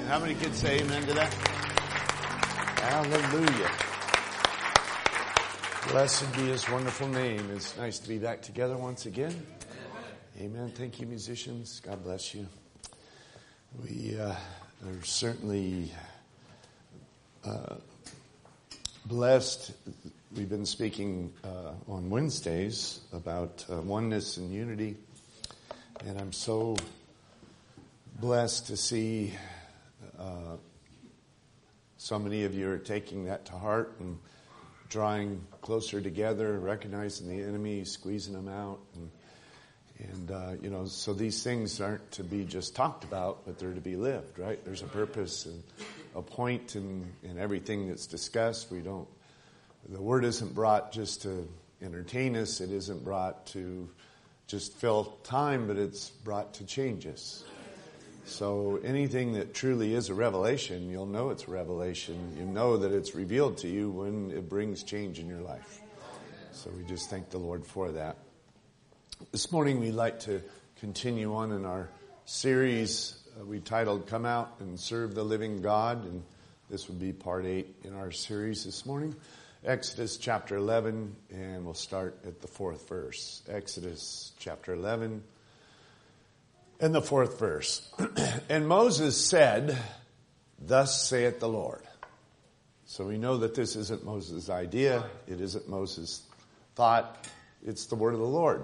How many could say amen to that? Hallelujah. Blessed be his wonderful name. It's nice to be back together once again. Amen. Thank you, musicians. God bless you. We are certainly blessed. We've been speaking on Wednesdays about oneness and unity. And I'm so blessed to see so many of you are taking that to heart and drawing closer together, recognizing the enemy, squeezing them out. And so these things aren't to be just talked about, but they're to be lived, right? There's a purpose and a point in everything that's discussed. The word isn't brought just to entertain us. It isn't brought to just fill time, but it's brought to change us. So anything that truly is a revelation, you'll know it's a revelation. You know that it's revealed to you when it brings change in your life. So we just thank the Lord for that. This morning we'd like to continue on in our series we titled Come Out and Serve the Living God. And this would be part 8 in our series this morning. Exodus chapter 11, and we'll start at the 4th verse. Exodus chapter 11 and the 4th verse. And Moses said, "Thus saith the Lord." So we know that this isn't Moses' idea. It isn't Moses' thought. It's the word of the Lord.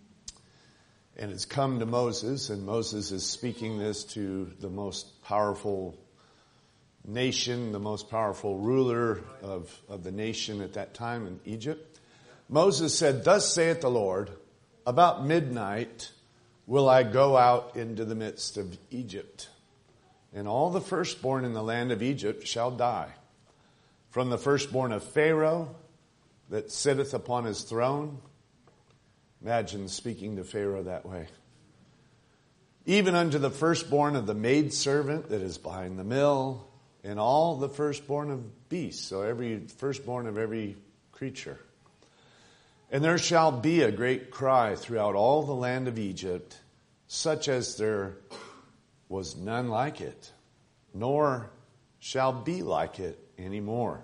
And it's come to Moses, and Moses is speaking this to the most powerful nation, the most powerful ruler of the nation at that time in Egypt. Moses said, "Thus saith the Lord, about midnight will I go out into the midst of Egypt, and all the firstborn in the land of Egypt shall die, from the firstborn of Pharaoh that sitteth upon his throne." Imagine speaking to Pharaoh that way. "Even unto the firstborn of the maidservant that is behind the mill, and all the firstborn of beasts," so every firstborn of every creature. "And there shall be a great cry throughout all the land of Egypt, such as there was none like it, nor shall be like it any more.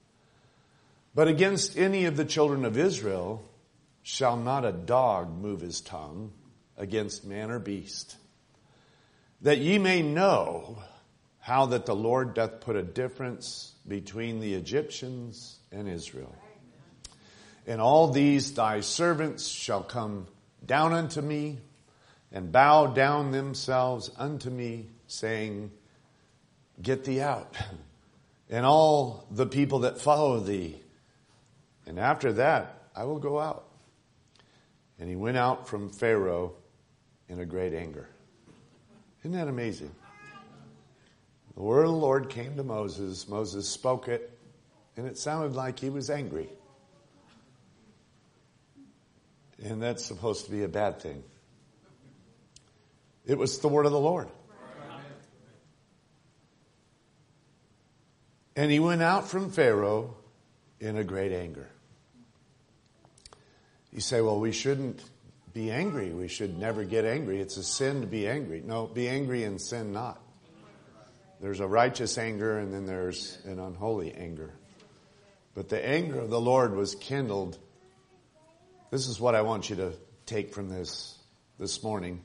But against any of the children of Israel shall not a dog move his tongue against man or beast, that ye may know how that the Lord doth put a difference between the Egyptians and Israel. And all these thy servants shall come down unto me, and bow down themselves unto me, saying, Get thee out, and all the people that follow thee. And after that I will go out." And he went out from Pharaoh in a great anger. Isn't that amazing? The word of the Lord came to Moses. Moses spoke it, and it sounded like he was angry. And that's supposed to be a bad thing. It was the word of the Lord. And he went out from Pharaoh in a great anger. You say, well, we shouldn't be angry. We should never get angry. It's a sin to be angry. No, be angry and sin not. There's a righteous anger, and then there's an unholy anger. But the anger of the Lord was kindled. This is what I want you to take from this morning.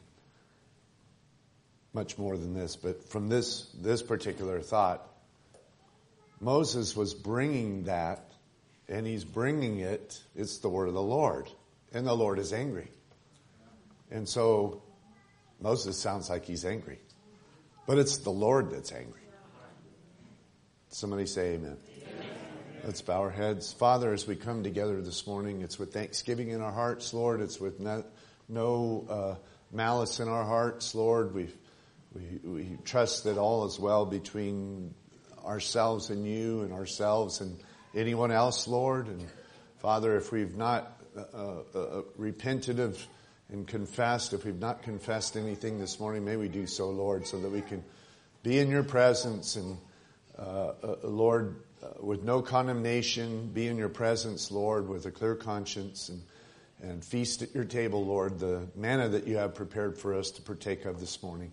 Much more than this, but from this particular thought, Moses was bringing that, and he's bringing it. It's the word of the Lord, and the Lord is angry. And so Moses sounds like he's angry, but it's the Lord that's angry. Somebody say amen. Amen. Let's bow our heads. Father, as we come together this morning, it's with thanksgiving in our hearts, Lord. It's with no malice in our hearts, Lord. We trust that all is well between ourselves and you, and ourselves and anyone else, Lord. And Father, if we've not repented of and confessed, if we've not confessed anything this morning, may we do so, Lord, so that we can be in your presence and, Lord, with no condemnation, be in your presence, Lord, with a clear conscience, and feast at your table, Lord, the manna that you have prepared for us to partake of this morning.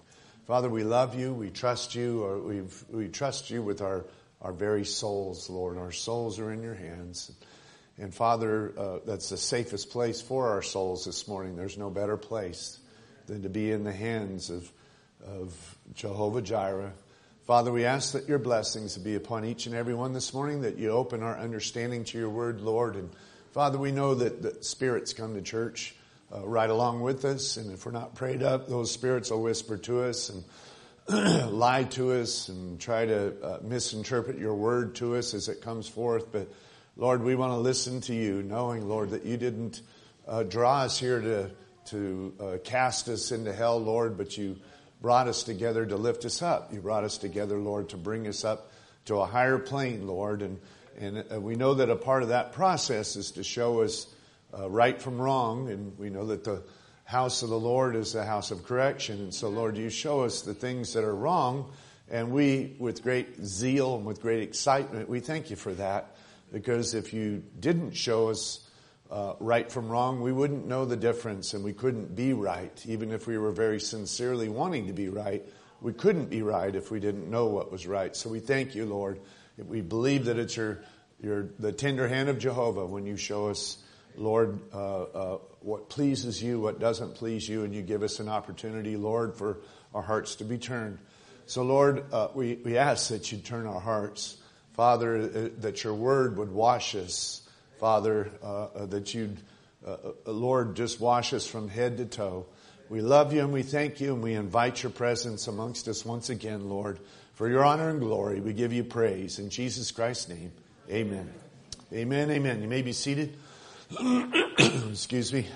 Father, we love you, we trust you, or we trust you with our very souls, Lord. Our souls are in your hands. And Father, that's the safest place for our souls this morning. There's no better place than to be in the hands of Jehovah Jireh. Father, we ask that your blessings be upon each and every one this morning, that you open our understanding to your word, Lord. And Father, we know that spirits come to church right along with us. And if we're not prayed up, those spirits will whisper to us and lie to us and try to misinterpret your word to us as it comes forth. But Lord, we want to listen to you, knowing, Lord, that you didn't draw us here to cast us into hell, Lord, but you brought us together to lift us up. You brought us together, Lord, to bring us up to a higher plane, Lord. And we know that a part of that process is to show us right from wrong. And we know that the house of the Lord is a house of correction. And so, Lord, you show us the things that are wrong. And we, with great zeal and with great excitement, we thank you for that. Because if you didn't show us right from wrong, we wouldn't know the difference, and we couldn't be right. Even if we were very sincerely wanting to be right, we couldn't be right if we didn't know what was right. So we thank you, Lord. We believe that it's the tender hand of Jehovah when you show us, Lord, what pleases you, what doesn't please you, and you give us an opportunity, Lord, for our hearts to be turned. So, Lord, we ask that you turn our hearts, Father, that your word would wash us. Father, that you'd, Lord, just wash us from head to toe. We love you and we thank you and we invite your presence amongst us once again, Lord. For your honor and glory, we give you praise. In Jesus Christ's name, amen. Amen, amen. You may be seated. Excuse me.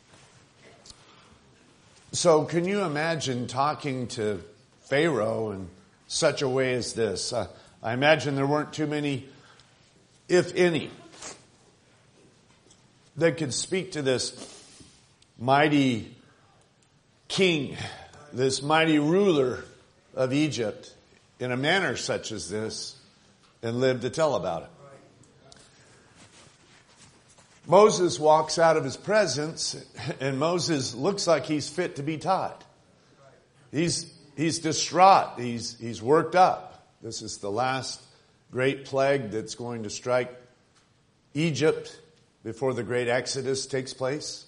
So can you imagine talking to Pharaoh in such a way as this? I imagine there weren't too many, if any, that could speak to this mighty king, this mighty ruler of Egypt in a manner such as this and live to tell about it. Moses walks out of his presence and Moses looks like he's fit to be taught. He's distraught. He's worked up. This is the last great plague that's going to strike Egypt before the great Exodus takes place.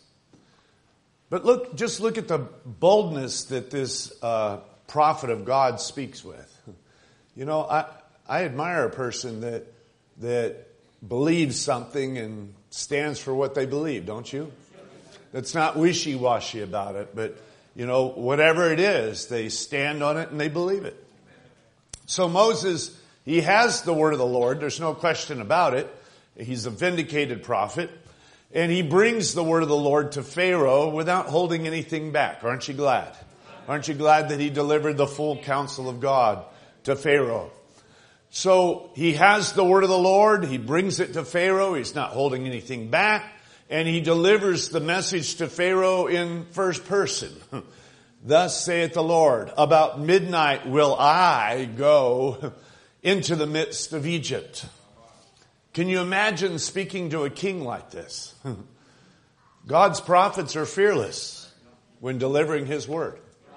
But just look at the boldness that this prophet of God speaks with. You know, I admire a person that believes something and stands for what they believe, don't you? That's not wishy-washy about it, but, you know, whatever it is, they stand on it and they believe it. So Moses, he has the word of the Lord. There's no question about it. He's a vindicated prophet. And he brings the word of the Lord to Pharaoh without holding anything back. Aren't you glad? Aren't you glad that he delivered the full counsel of God to Pharaoh? So he has the word of the Lord. He brings it to Pharaoh. He's not holding anything back. And he delivers the message to Pharaoh in first person. Thus saith the Lord, about midnight will I go into the midst of Egypt. Can you imagine speaking to a king like this? God's prophets are fearless when delivering his word.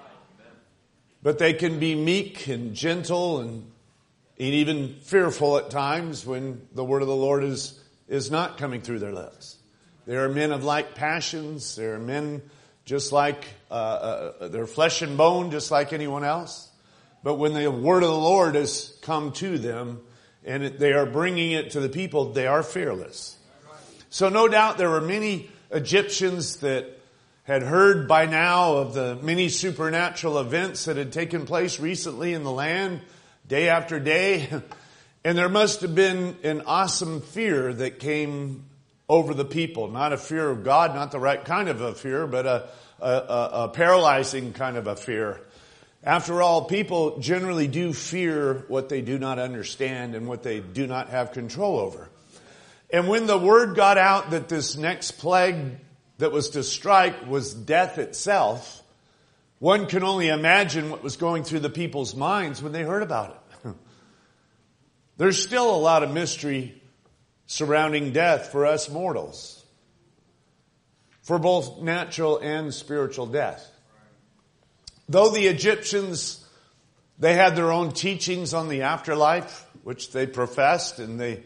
But they can be meek and gentle and even fearful at times when the word of the Lord is not coming through their lips. They are men of like passions. They are men just like, they're flesh and bone just like anyone else. But when the word of the Lord has come to them, and they are bringing it to the people, they are fearless. So no doubt there were many Egyptians that had heard by now of the many supernatural events that had taken place recently in the land, day after day. And there must have been an awesome fear that came over the people. Not a fear of God, not the right kind of a fear, but a paralyzing kind of a fear. After all, people generally do fear what they do not understand and what they do not have control over. And when the word got out that this next plague that was to strike was death itself, one can only imagine what was going through the people's minds when they heard about it. There's still a lot of mystery surrounding death for us mortals, for both natural and spiritual death. though the Egyptians, they had their own teachings on the afterlife, which they professed and they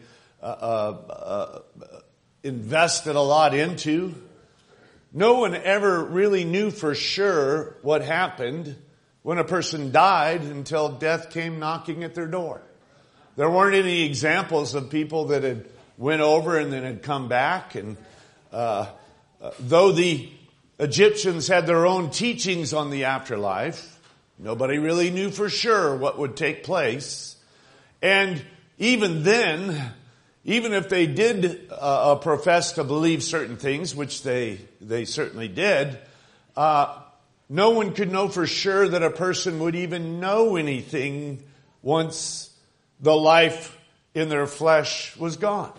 invested a lot into, no one ever really knew for sure what happened when a person died until death came knocking at their door. There weren't any examples of people that had went over and then had come back. And though the Egyptians had their own teachings on the afterlife, nobody really knew for sure what would take place. And even then, even if they did profess to believe certain things, which they certainly did, no one could know for sure that a person would even know anything once the life in their flesh was gone.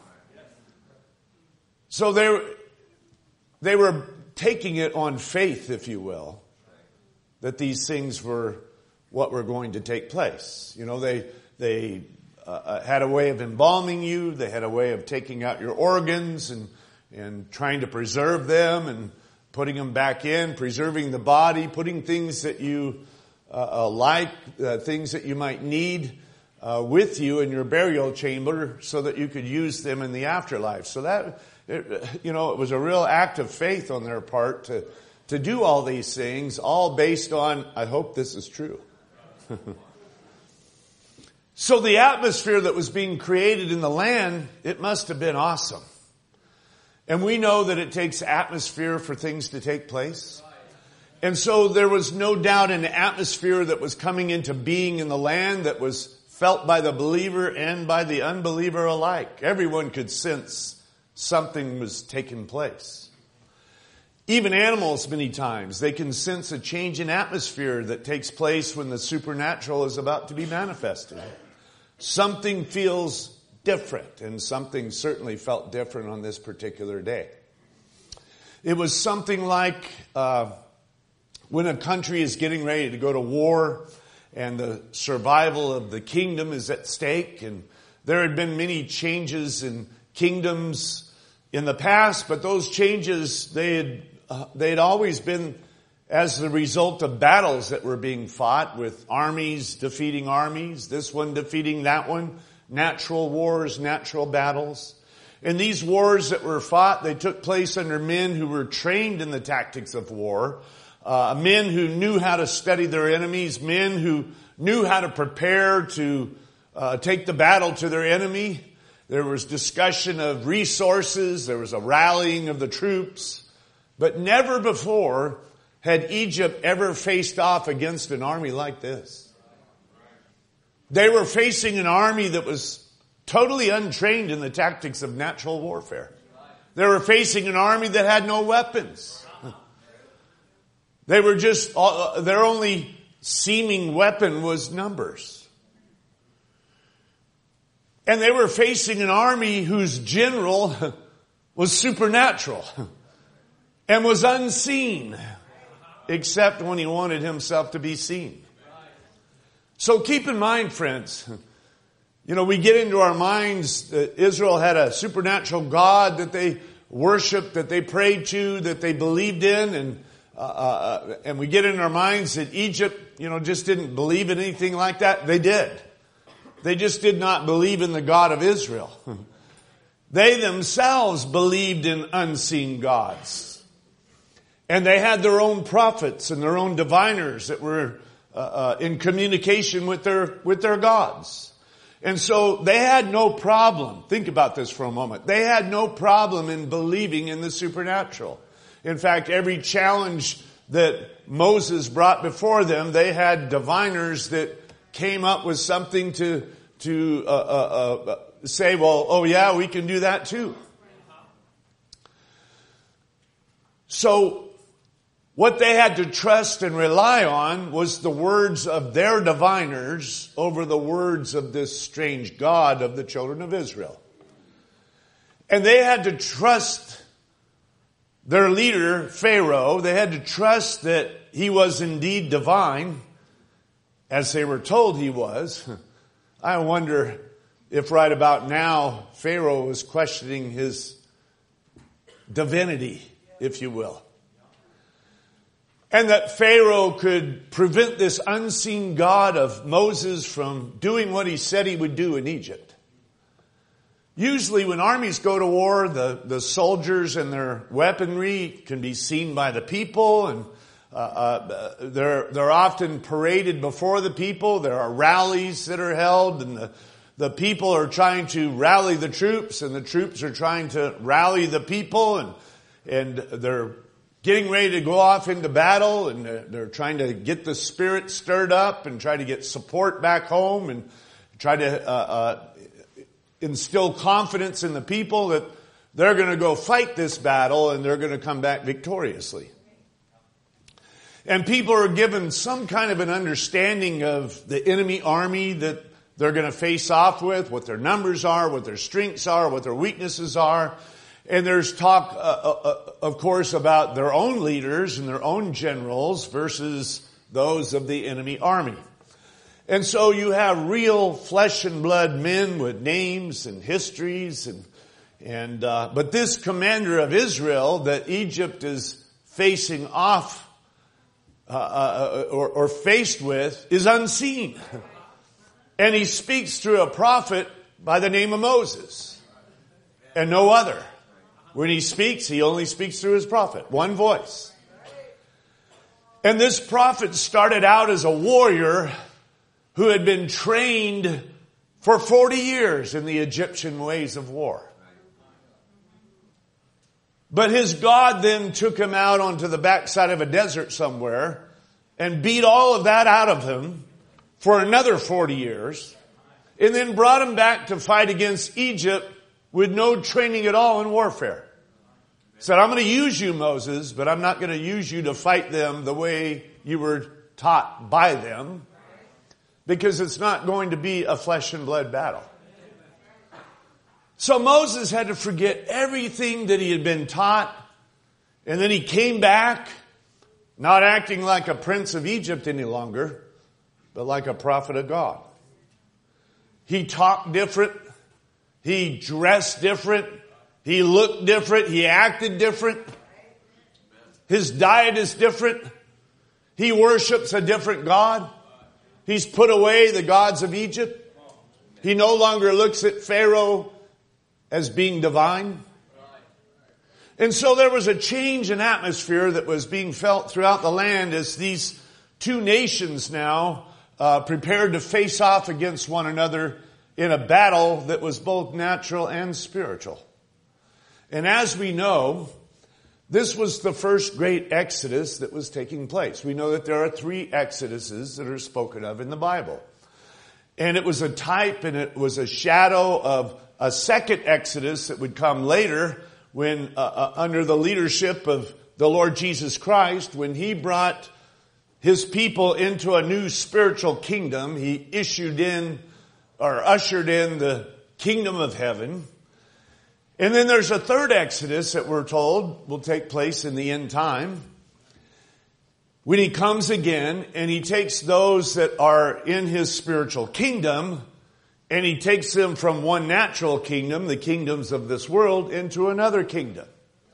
So they were taking it on faith, if you will, that these things were what were going to take place. You know, they had a way of embalming you. They had a way of taking out your organs and trying to preserve them and putting them back in, preserving the body, putting things that you things that you might need with you in your burial chamber so that you could use them in the afterlife. So that, it was a real act of faith on their part to do all these things, all based on, I hope this is true. So the atmosphere that was being created in the land, it must have been awesome. And we know that it takes atmosphere for things to take place. And so there was no doubt an atmosphere that was coming into being in the land that was felt by the believer and by the unbeliever alike. Everyone could sense something was taking place. Even animals, many times, they can sense a change in atmosphere that takes place when the supernatural is about to be manifested. Something feels different, and something certainly felt different on this particular day. It was something like when a country is getting ready to go to war and the survival of the kingdom is at stake, and there had been many changes in kingdoms in the past, but those changes, they had always been as the result of battles that were being fought, with armies defeating armies, this one defeating that one, natural wars, natural battles. And these wars that were fought, they took place under men who were trained in the tactics of war, men who knew how to study their enemies, men who knew how to prepare to take the battle to their enemy. There was discussion of resources, there was a rallying of the troops, but never before had Egypt ever faced off against an army like this. They were facing an army that was totally untrained in the tactics of natural warfare. They were facing an army that had no weapons. They were just, their only seeming weapon was numbers. And they were facing an army whose general was supernatural and was unseen, except when he wanted himself to be seen. So keep in mind, friends, we get into our minds that Israel had a supernatural God that they worshiped, that they prayed to, that they believed in, and we get in our minds that Egypt, just didn't believe in anything like that. They did. They just did not believe in the God of Israel. They themselves believed in unseen gods. And they had their own prophets and their own diviners that were in communication with their gods. And so they had no problem. Think about this for a moment. They had no problem in believing in the supernatural. In fact, every challenge that Moses brought before them, they had diviners that came up with something to say, well, oh yeah, we can do that too. So what they had to trust and rely on was the words of their diviners over the words of this strange God of the children of Israel. And they had to trust their leader, Pharaoh. They had to trust that he was indeed divine, as they were told he was. I wonder if right about now Pharaoh was questioning his divinity, if you will. And that Pharaoh could prevent this unseen God of Moses from doing what he said he would do in Egypt. Usually when armies go to war, the soldiers and their weaponry can be seen by the people, and they're often paraded before the people. There are rallies that are held, and the people are trying to rally the troops, and the troops are trying to rally the people, and they're getting ready to go off into battle, and they're trying to get the spirit stirred up and try to get support back home and try to instill confidence in the people that they're going to go fight this battle and they're going to come back victoriously. And people are given some kind of an understanding of the enemy army that they're going to face off with, what their numbers are, what their strengths are, what their weaknesses are. And there's talk, of course, about their own leaders and their own generals versus those of the enemy army. And so you have real flesh and blood men with names and histories, but this commander of Israel that Egypt is facing off or faced with is unseen, and he speaks through a prophet by the name of Moses, and no other. When he speaks, he only speaks through his prophet. One voice. And this prophet started out as a warrior who had been trained for 40 years in the Egyptian ways of war. But his God then took him out onto the backside of a desert somewhere and beat all of that out of him for another 40 years, and then brought him back to fight against Egypt with no training at all in warfare. Said, I'm going to use you, Moses, but I'm not going to use you to fight them the way you were taught by them, because it's not going to be a flesh and blood battle. So Moses had to forget everything that he had been taught, and then he came back, not acting like a prince of Egypt any longer, but like a prophet of God. He talked different. He dressed different. He looked different. He acted different. His diet is different. He worships a different God. He's put away the gods of Egypt. He no longer looks at Pharaoh as being divine. And so there was a change in atmosphere that was being felt throughout the land as these two nations now prepared to face off against one another in a battle that was both natural and spiritual. And as we know, this was the first great exodus that was taking place. We know that there are 3 exoduses that are spoken of in the Bible. And it was a type and it was a shadow of a second exodus that would come later when, under the leadership of the Lord Jesus Christ, when he brought his people into a new spiritual kingdom. He ushered in the kingdom of heaven. And then there's a third exodus that we're told will take place in the end time, when he comes again and he takes those that are in his spiritual kingdom and he takes them from one natural kingdom, the kingdoms of this world, into another kingdom.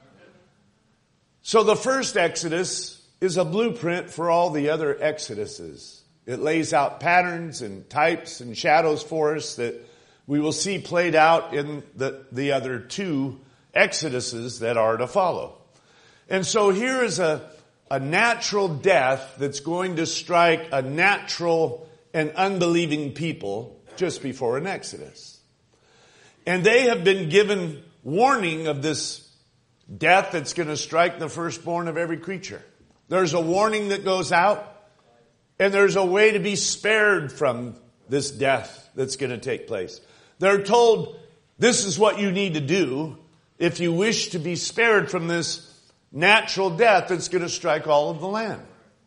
So the first exodus is a blueprint for all the other exoduses. It lays out patterns and types and shadows for us that we will see played out in the other 2 exoduses that are to follow. And so here is a natural death that's going to strike a natural and unbelieving people just before an exodus. And they have been given warning of this death that's going to strike the firstborn of every creature. There's a warning that goes out, and there's a way to be spared from this death that's going to take place. They're told, this is what you need to do if you wish to be spared from this natural death that's going to strike all of the land.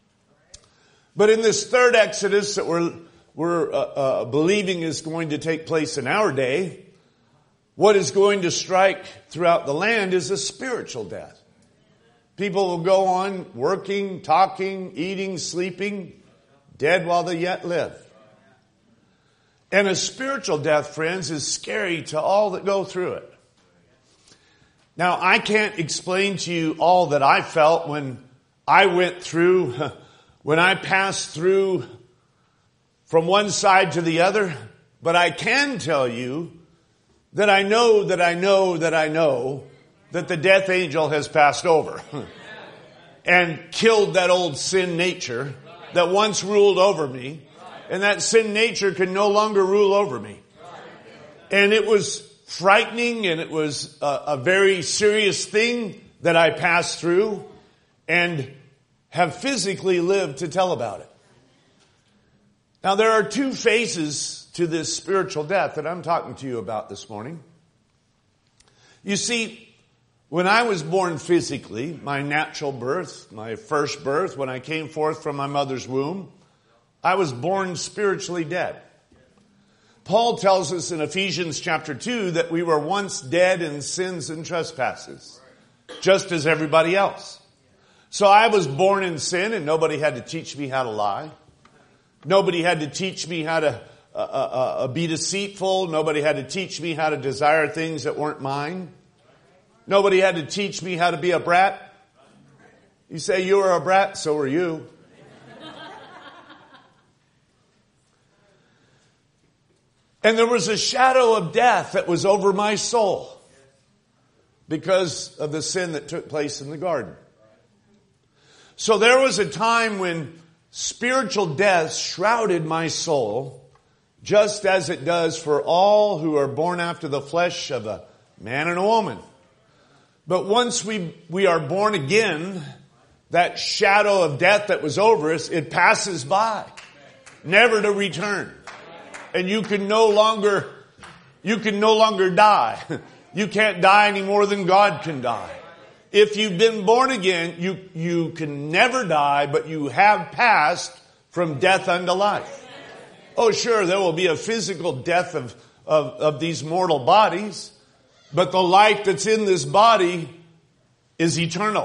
But in this third exodus that we're believing is going to take place in our day, what is going to strike throughout the land is a spiritual death. People will go on working, talking, eating, sleeping, dead while they yet live. And a spiritual death, friends, is scary to all that go through it. Now, I can't explain to you all that I felt when I went through, when I passed through from one side to the other, but I can tell you that I know that I know that I know that the death angel has passed over and killed that old sin nature that once ruled over me, and that sin nature can no longer rule over me. And it was frightening, and it was a very serious thing that I passed through and have physically lived to tell about it. Now, there are two phases to this spiritual death that I'm talking to you about this morning. You see, when I was born physically, my natural birth, my first birth, when I came forth from my mother's womb, I was born spiritually dead. Paul tells us in Ephesians chapter 2 that we were once dead in sins and trespasses, just as everybody else. So I was born in sin, and nobody had to teach me how to lie. Nobody had to teach me how to be deceitful. Nobody had to teach me how to desire things that weren't mine. Nobody had to teach me how to be a brat. You say you were a brat, so were you. And there was a shadow of death that was over my soul because of the sin that took place in the garden. So there was a time when spiritual death shrouded my soul, just as it does for all who are born after the flesh of a man and a woman. But once we are born again, that shadow of death that was over us, it passes by, never to return. And you can no longer die. You can't die any more than God can die. If you've been born again, you can never die, but you have passed from death unto life. Oh, sure, there will be a physical death of these mortal bodies, but the life that's in this body is eternal.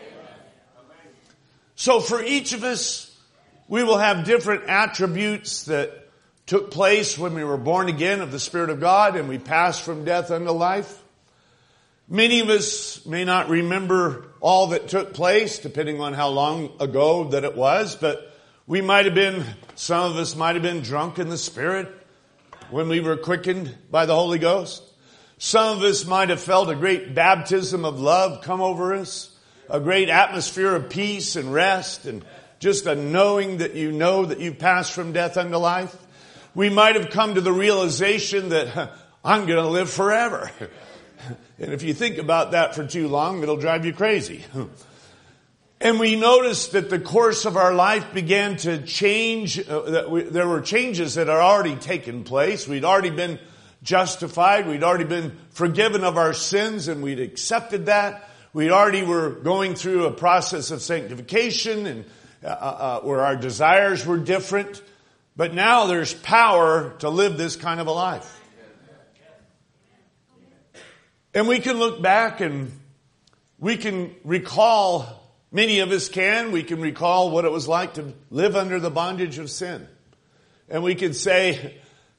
So for each of us, we will have different attributes that took place when we were born again of the Spirit of God and we passed from death unto life. Many of us may not remember all that took place, depending on how long ago that it was, but some of us might have been drunk in the Spirit when we were quickened by the Holy Ghost. Some of us might have felt a great baptism of love come over us, a great atmosphere of peace and rest, and just a knowing that you know that you've passed from death unto life. We might have come to the realization that I'm going to live forever. And if you think about that for too long, it'll drive you crazy. And we noticed that the course of our life began to change. There were changes that had already taken place. We'd already been justified. We'd already been forgiven of our sins, and we'd accepted that. We already were going through a process of sanctification, and where our desires were different. But now there's power to live this kind of a life. And we can look back and we can recall, many of us can, we can recall what it was like to live under the bondage of sin. And we can say,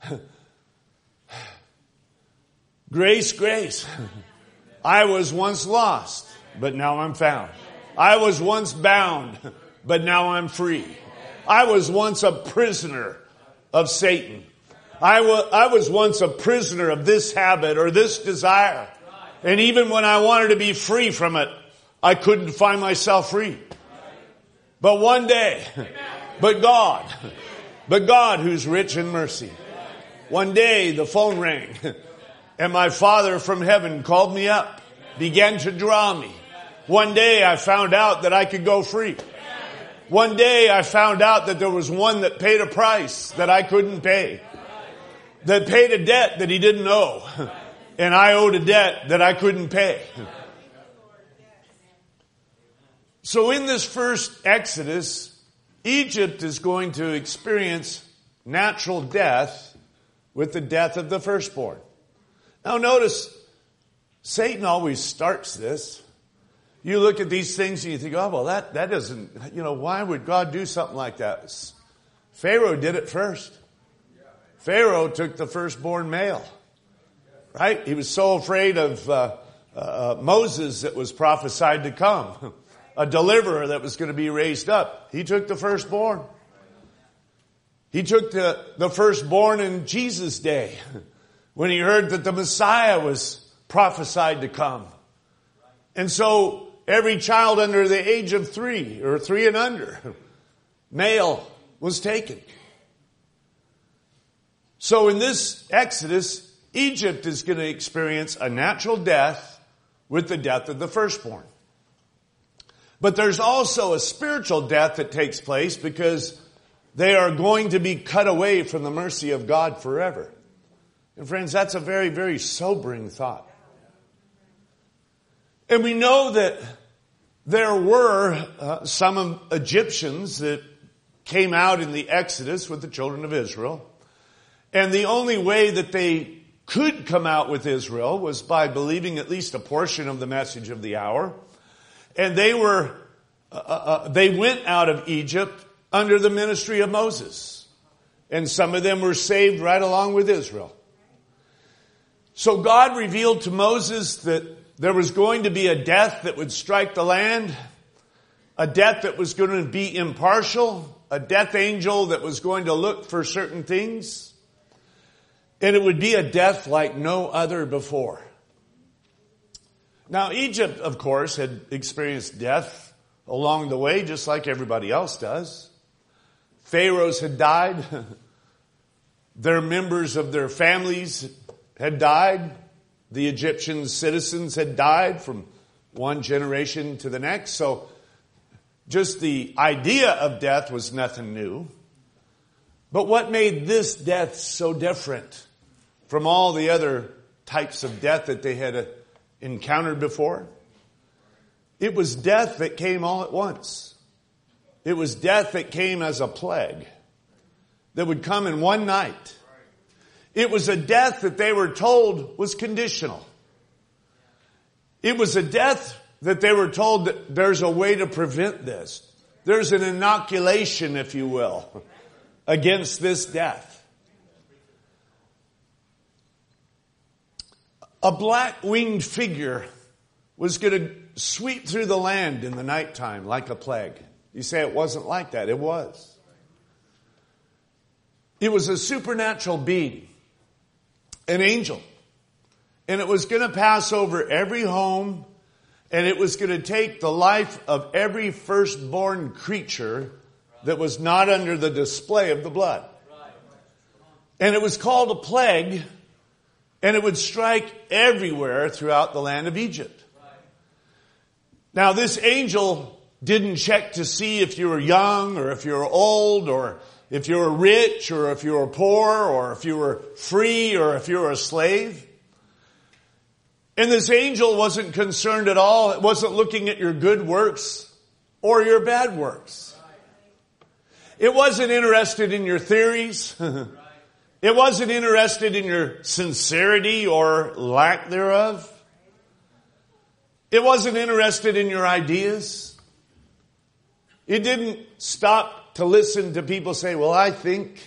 grace, grace. I was once lost, but now I'm found. I was once bound, but now I'm free. I was once a prisoner of Satan. I was once a prisoner of this habit or this desire. And even when I wanted to be free from it, I couldn't find myself free. But one day, but God who's rich in mercy. One day the phone rang and my Father from heaven called me up, began to draw me. One day I found out that I could go free. One day I found out that there was one that paid a price that I couldn't pay. That paid a debt that he didn't owe. And I owed a debt that I couldn't pay. So in this first Exodus, Egypt is going to experience natural death with the death of the firstborn. Now notice, Satan always starts this. You look at these things and you think, oh, well, that doesn't, why would God do something like that? Pharaoh did it first. Pharaoh took the firstborn male. Right? He was so afraid of Moses that was prophesied to come. a deliverer that was going to be raised up. He took the firstborn. He took the firstborn in Jesus' day when he heard that the Messiah was prophesied to come. And so every child under the age of 3 or 3 and under, male, was taken. So in this Exodus, Egypt is going to experience a natural death with the death of the firstborn. But there's also a spiritual death that takes place because they are going to be cut away from the mercy of God forever. And friends, that's a very, very sobering thought. And we know that there were some Egyptians that came out in the Exodus with the children of Israel. And the only way that they could come out with Israel was by believing at least a portion of the message of the hour. And they went out of Egypt under the ministry of Moses. And some of them were saved right along with Israel. So God revealed to Moses that there was going to be a death that would strike the land, a death that was going to be impartial, a death angel that was going to look for certain things. And it would be a death like no other before. Now, Egypt, of course, had experienced death along the way, just like everybody else does. Pharaohs had died. Their members of their families had died. The Egyptian citizens had died from one generation to the next. So just the idea of death was nothing new. But what made this death so different from all the other types of death that they had encountered before? It was death that came all at once. It was death that came as a plague that would come in one night. It was a death that they were told was conditional. It was a death that they were told that there's a way to prevent this. There's an inoculation, if you will, against this death. A black-winged figure was going to sweep through the land in the nighttime like a plague. You say it wasn't like that. It was. It was a supernatural being, an angel. And it was going to pass over every home, and it was going to take the life of every firstborn creature that was not under the display of the blood. And it was called a plague, and it would strike everywhere throughout the land of Egypt. Now, this angel didn't check to see if you were young or if you were old or if you were rich or if you were poor or if you were free or if you were a slave. And this angel wasn't concerned at all. It wasn't looking at your good works or your bad works. It wasn't interested in your theories. It wasn't interested in your sincerity or lack thereof. It wasn't interested in your ideas. It didn't stop to listen to people say, well, I think.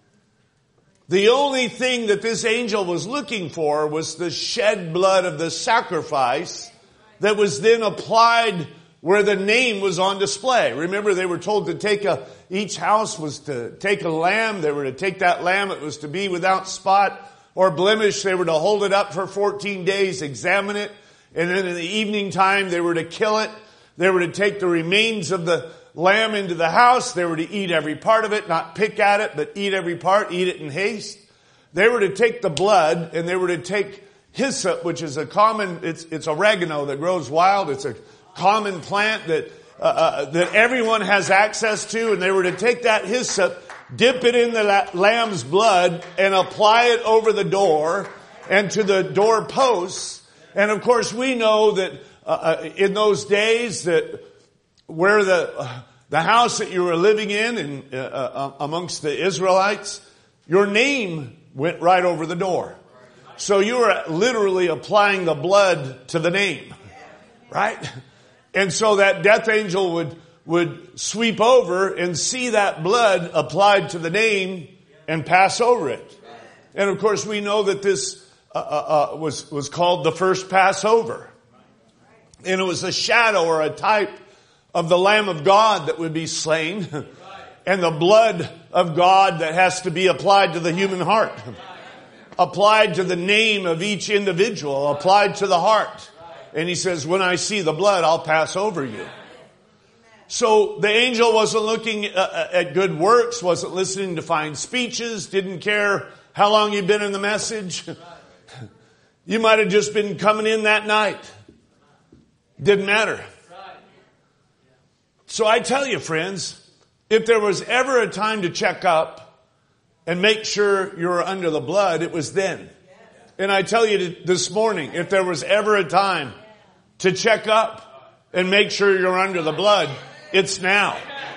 The only thing that this angel was looking for was the shed blood of the sacrifice that was then applied where the name was on display. Remember, they were told to each house was to take a lamb. They were to take that lamb. It was to be without spot or blemish. They were to hold it up for 14 days, examine it. And then in the evening time, they were to kill it. They were to take the remains of the lamb into the house. They were to eat every part of it, not pick at it, but eat every part, eat it in haste. They were to take the blood and they were to take hyssop, which is a common, it's oregano that grows wild. It's a common plant that everyone has access to. And they were to take that hyssop, dip it in the lamb's blood and apply it over the door and to the door posts. And of course we know that in those days that where the house that you were living in and amongst the Israelites, your name went right over the door. So you were literally applying the blood to the name, right? And so that death angel would sweep over and see that blood applied to the name and pass over it. And of course we know that this was called the first Passover. And it was a shadow or a type of the Lamb of God that would be slain and the blood of God that has to be applied to the human heart, applied to the name of each individual, applied to the heart. And he says, when I see the blood, I'll pass over you. So the angel wasn't looking at good works, wasn't listening to fine speeches, didn't care how long you'd been in the message. You might have just been coming in that night. Didn't matter. So I tell you, friends, if there was ever a time to check up and make sure you're under the blood, it was then. And I tell you this morning, if there was ever a time to check up and make sure you're under the blood, it's now.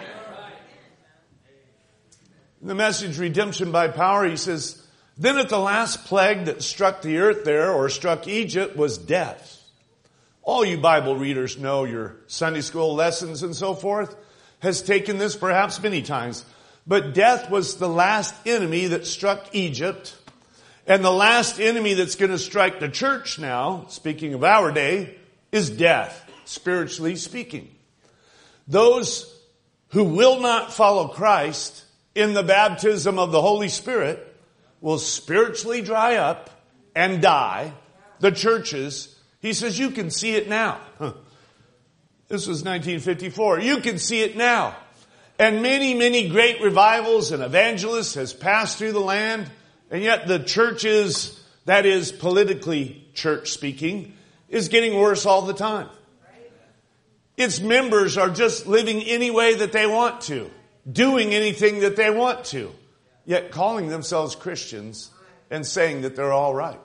In the message, Redemption by Power, he says, then at the last plague that struck the earth there, or struck Egypt, was death. All you Bible readers know your Sunday school lessons and so forth has taken this perhaps many times. But death was the last enemy that struck Egypt. And the last enemy that's going to strike the church now, speaking of our day, is death, spiritually speaking. Those who will not follow Christ in the baptism of the Holy Spirit will spiritually dry up and die. The churches, he says, you can see it now. This was 1954. You can see it now. And many, many great revivals and evangelists has passed through the land. And yet the churches, that is politically church speaking, is getting worse all the time. Its members are just living any way that they want to, doing anything that they want to, yet calling themselves Christians and saying that they're all right.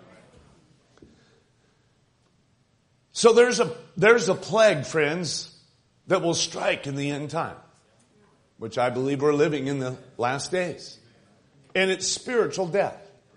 So there's a plague, friends, that will strike in the end time, which I believe we're living in the last days. And it's spiritual death.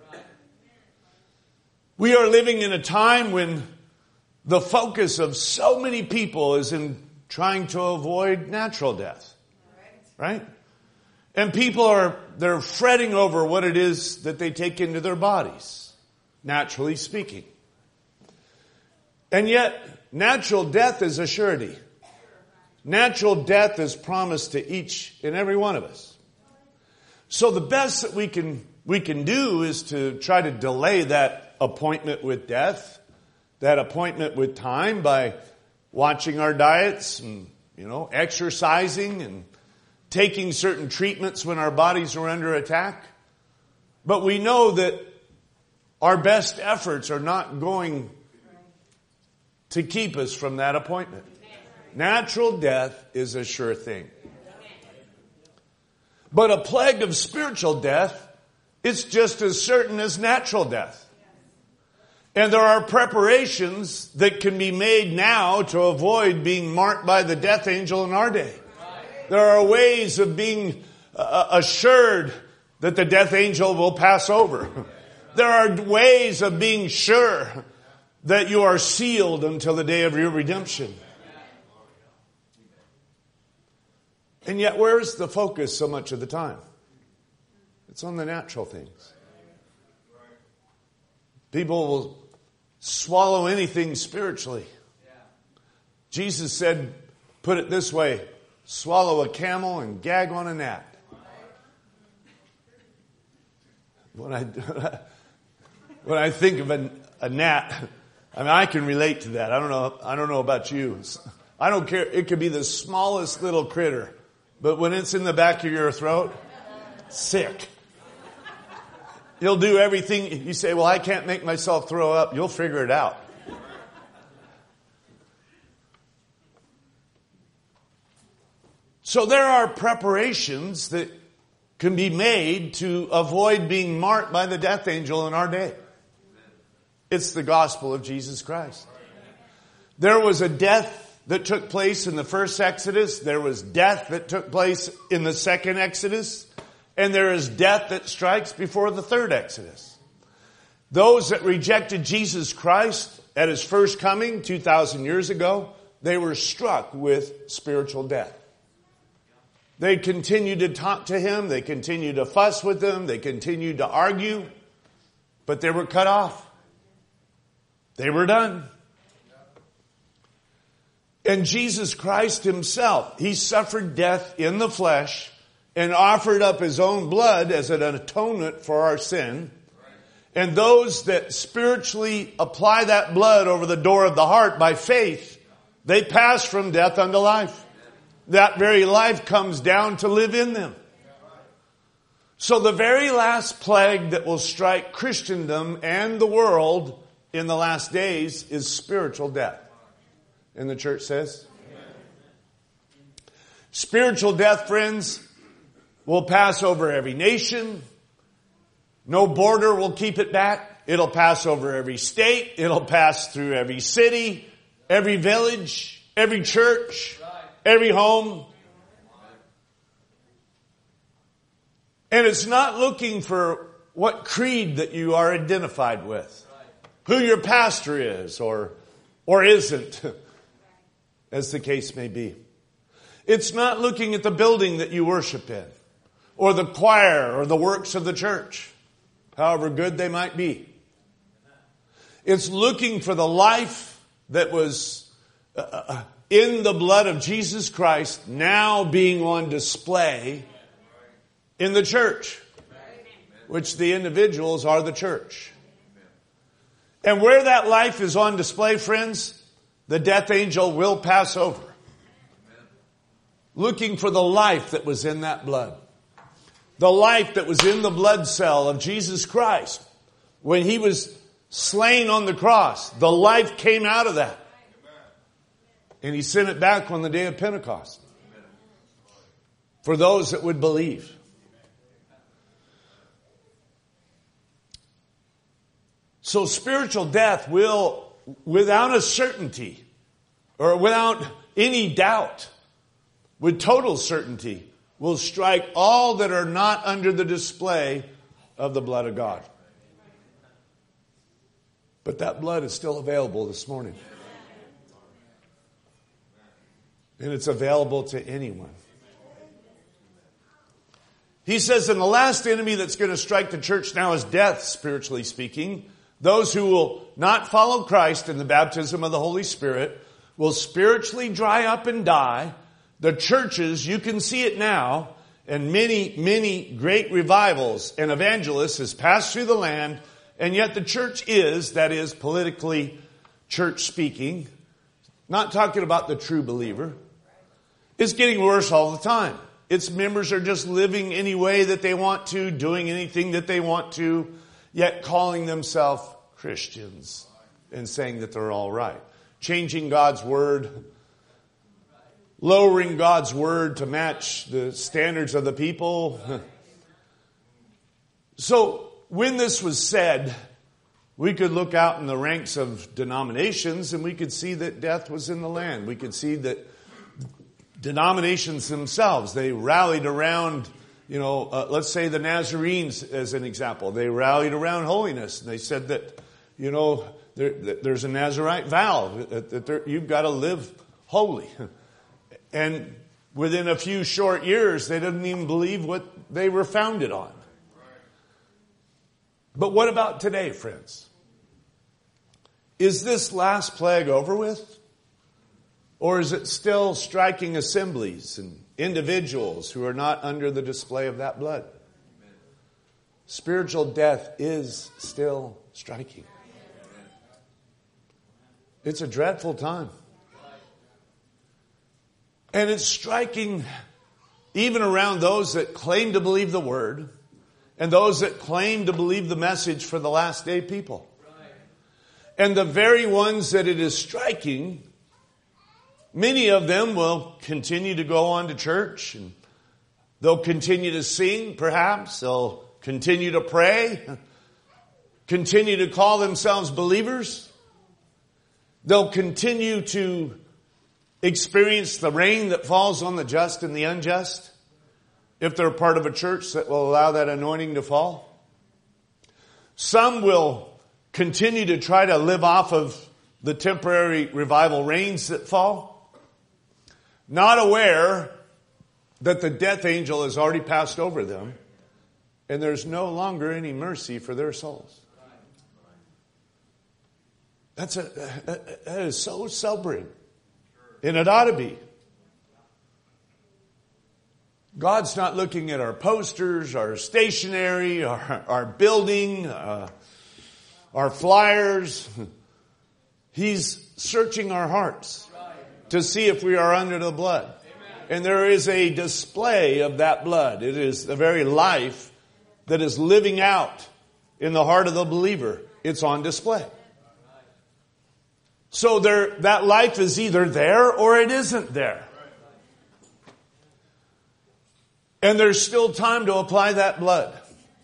We are living in a time when the focus of so many people is in trying to avoid natural death. Right? And people they're fretting over what it is that they take into their bodies, naturally speaking. And yet, natural death is a surety. Natural death is promised to each and every one of us. So the best that we can do is to try to delay that appointment with death, that appointment with time, by watching our diets and, exercising and taking certain treatments when our bodies are under attack. But we know that our best efforts are not going to keep us from that appointment. Natural death is a sure thing. But a plague of spiritual death is just as certain as natural death. And there are preparations that can be made now to avoid being marked by the death angel in our day. There are ways of being assured that the death angel will pass over. There are ways of being sure that you are sealed until the day of your redemption. And yet, where's the focus so much of the time? It's on the natural things. People will swallow anything spiritually. Jesus said, put it this way, swallow a camel and gag on a gnat. When I think of a gnat, I can relate to that. I don't know about you. I don't care. It could be the smallest little critter. But when it's in the back of your throat, sick. You'll do everything. You say, well, I can't make myself throw up. You'll figure it out. So there are preparations that can be made to avoid being marked by the death angel in our day. It's the gospel of Jesus Christ. There was a death that took place in the first Exodus. There was death that took place in the second Exodus. And there is death that strikes before the third Exodus. Those that rejected Jesus Christ at his first coming 2,000 years ago, they were struck with spiritual death. They continued to talk to him. They continued to fuss with him. They continued to argue. But they were cut off. They were done. And Jesus Christ himself, he suffered death in the flesh and offered up his own blood as an atonement for our sin. And those that spiritually apply that blood over the door of the heart by faith, they pass from death unto life. That very life comes down to live in them. So the very last plague that will strike Christendom and the world in the last days is spiritual death. And the church says? Amen. Spiritual death, friends, will pass over every nation. No border will keep it back. It'll pass over every state. It'll pass through every city, every village, every church, every home. And it's not looking for what creed that you are identified with, who your pastor is or isn't, as the case may be. It's not looking at the building that you worship in, or the choir, or the works of the church, however good they might be. It's looking for the life that was in the blood of Jesus Christ now being on display in the church, which the individuals are the church. And where that life is on display, friends, the death angel will pass over, looking for the life that was in that blood. The life that was in the blood cell of Jesus Christ. When he was slain on the cross, the life came out of that. And he sent it back on the day of Pentecost for those that would believe. So spiritual death will, without a certainty, or without any doubt, with total certainty, will strike all that are not under the display of the blood of God. But that blood is still available this morning. And it's available to anyone. He says, and the last enemy that's going to strike the church now is death, spiritually speaking. Those who will not follow Christ in the baptism of the Holy Spirit will spiritually dry up and die. The churches, you can see it now, and many great revivals and evangelists has passed through the land, and yet the church is, that is politically church speaking, not talking about the true believer, is getting worse all the time. Its members are just living any way that they want to, doing anything that they want to, yet calling themselves Christians and saying that they're all right. Changing God's word, lowering God's word to match the standards of the people. So when this was said, we could look out in the ranks of denominations and we could see that death was in the land. We could see that denominations themselves, they rallied around, let's say the Nazarenes as an example. They rallied around holiness. And they said that, there's a Nazarite vow that you've got to live holy. And within a few short years, they didn't even believe what they were founded on. But what about today, friends? Is this last plague over with? Or is it still striking assemblies and individuals who are not under the display of that blood? Spiritual death is still striking. It's a dreadful time. And it's striking even around those that claim to believe the word and those that claim to believe the message for the last day people. And the very ones that it is striking, many of them will continue to go on to church and they'll continue to sing, perhaps. They'll continue to pray, continue to call themselves believers. They'll continue to experience the rain that falls on the just and the unjust, if they're part of a church that will allow that anointing to fall. Some will continue to try to live off of the temporary revival rains that fall, not aware that the death angel has already passed over them and there's no longer any mercy for their souls. That is so sobering. And it ought to be. God's not looking at our posters, our stationery, our building, our flyers. He's searching our hearts to see if we are under the blood. And there is a display of that blood. It is the very life that is living out in the heart of the believer. It's on display. So that life is either there or it isn't there. And there's still time to apply that blood.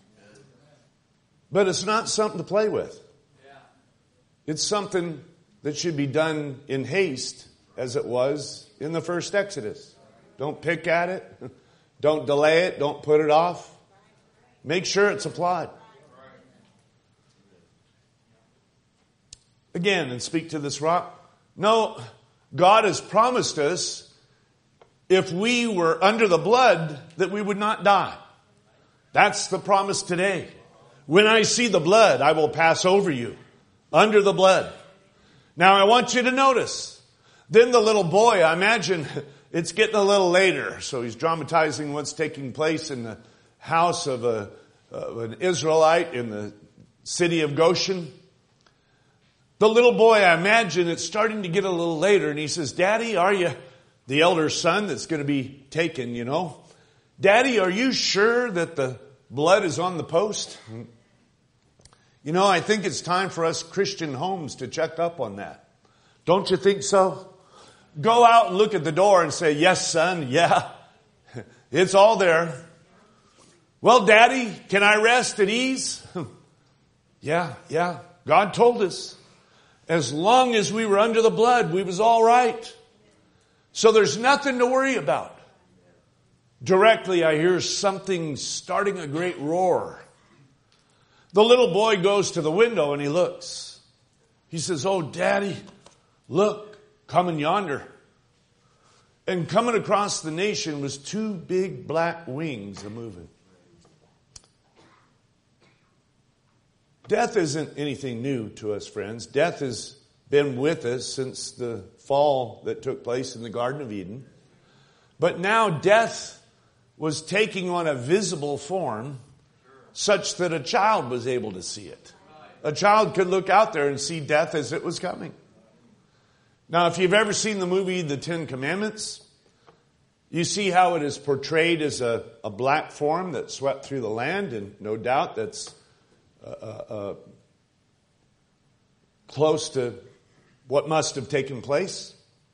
But it's not something to play with. It's something that should be done in haste, as it was in the first Exodus. Don't pick at it. Don't delay it. Don't put it off. Make sure it's applied. Again, and speak to this rock. No, God has promised us, if we were under the blood, that we would not die. That's the promise today. When I see the blood, I will pass over you. Under the blood. Now I want you to notice. Then the little boy, I imagine it's getting a little later. So he's dramatizing what's taking place in the house of an Israelite in the city of Goshen. The little boy, I imagine it's starting to get a little later. And he says, Daddy, are you... The elder son that's going to be taken, you know. Daddy, are you sure that the blood is on the post? You know, I think it's time for us Christian homes to check up on that. Don't you think so? Go out and look at the door and say, yes, son, yeah, it's all there. Well, Daddy, can I rest at ease? Yeah, God told us. As long as we were under the blood, we was all right. So there's nothing to worry about. Directly, I hear something starting a great roar. The little boy goes to the window and he looks. He says, oh, Daddy, look, coming yonder. And coming across the nation was two big black wings a-moving. Death isn't anything new to us, friends. Death has been with us since the fall that took place in the Garden of Eden. But now death was taking on a visible form such that a child was able to see it. A child could look out there and see death as it was coming. Now, if you've ever seen the movie The Ten Commandments, you see how it is portrayed as a black form that swept through the land, and no doubt that's close to what must have taken place.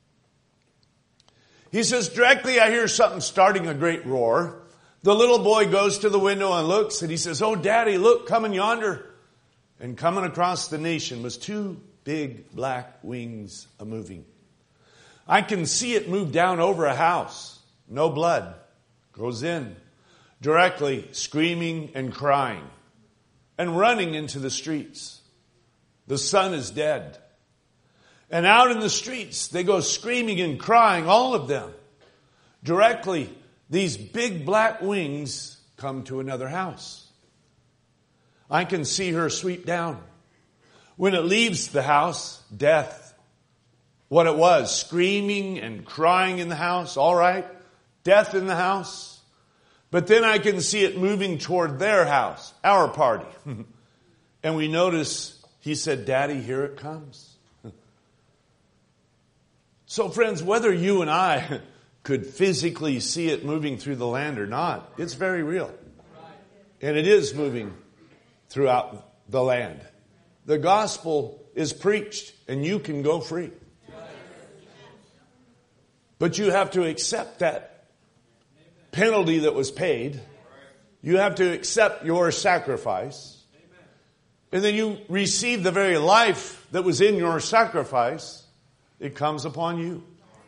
He says, directly I hear something starting a great roar. The little boy goes to the window and looks, and he says, oh, Daddy, look, coming yonder. And coming across the nation was two big black wings a-moving. I can see it move down over a house. No blood. Goes in. Directly screaming and crying. And running into the streets. The son is dead. And out in the streets, they go screaming and crying, all of them. Directly, these big black wings come to another house. I can see her sweep down. When it leaves the house, death. What it was, screaming and crying in the house, all right. Death in the house. But then I can see it moving toward their house, our party. And we notice, he said, Daddy, here it comes. So friends, whether you and I could physically see it moving through the land or not, it's very real. And it is moving throughout the land. The gospel is preached and you can go free. But you have to accept that penalty that was paid. You have to accept your sacrifice. And then you receive the very life that was in your sacrifice. It comes upon you.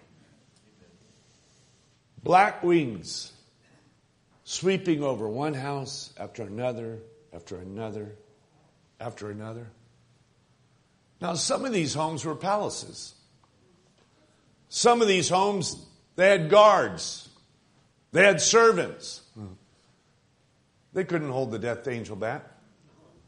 Black wings sweeping over one house after another, after another, after another. Now, some of these homes were palaces. Some of these homes, they had guards. They had servants. They couldn't hold the death angel back.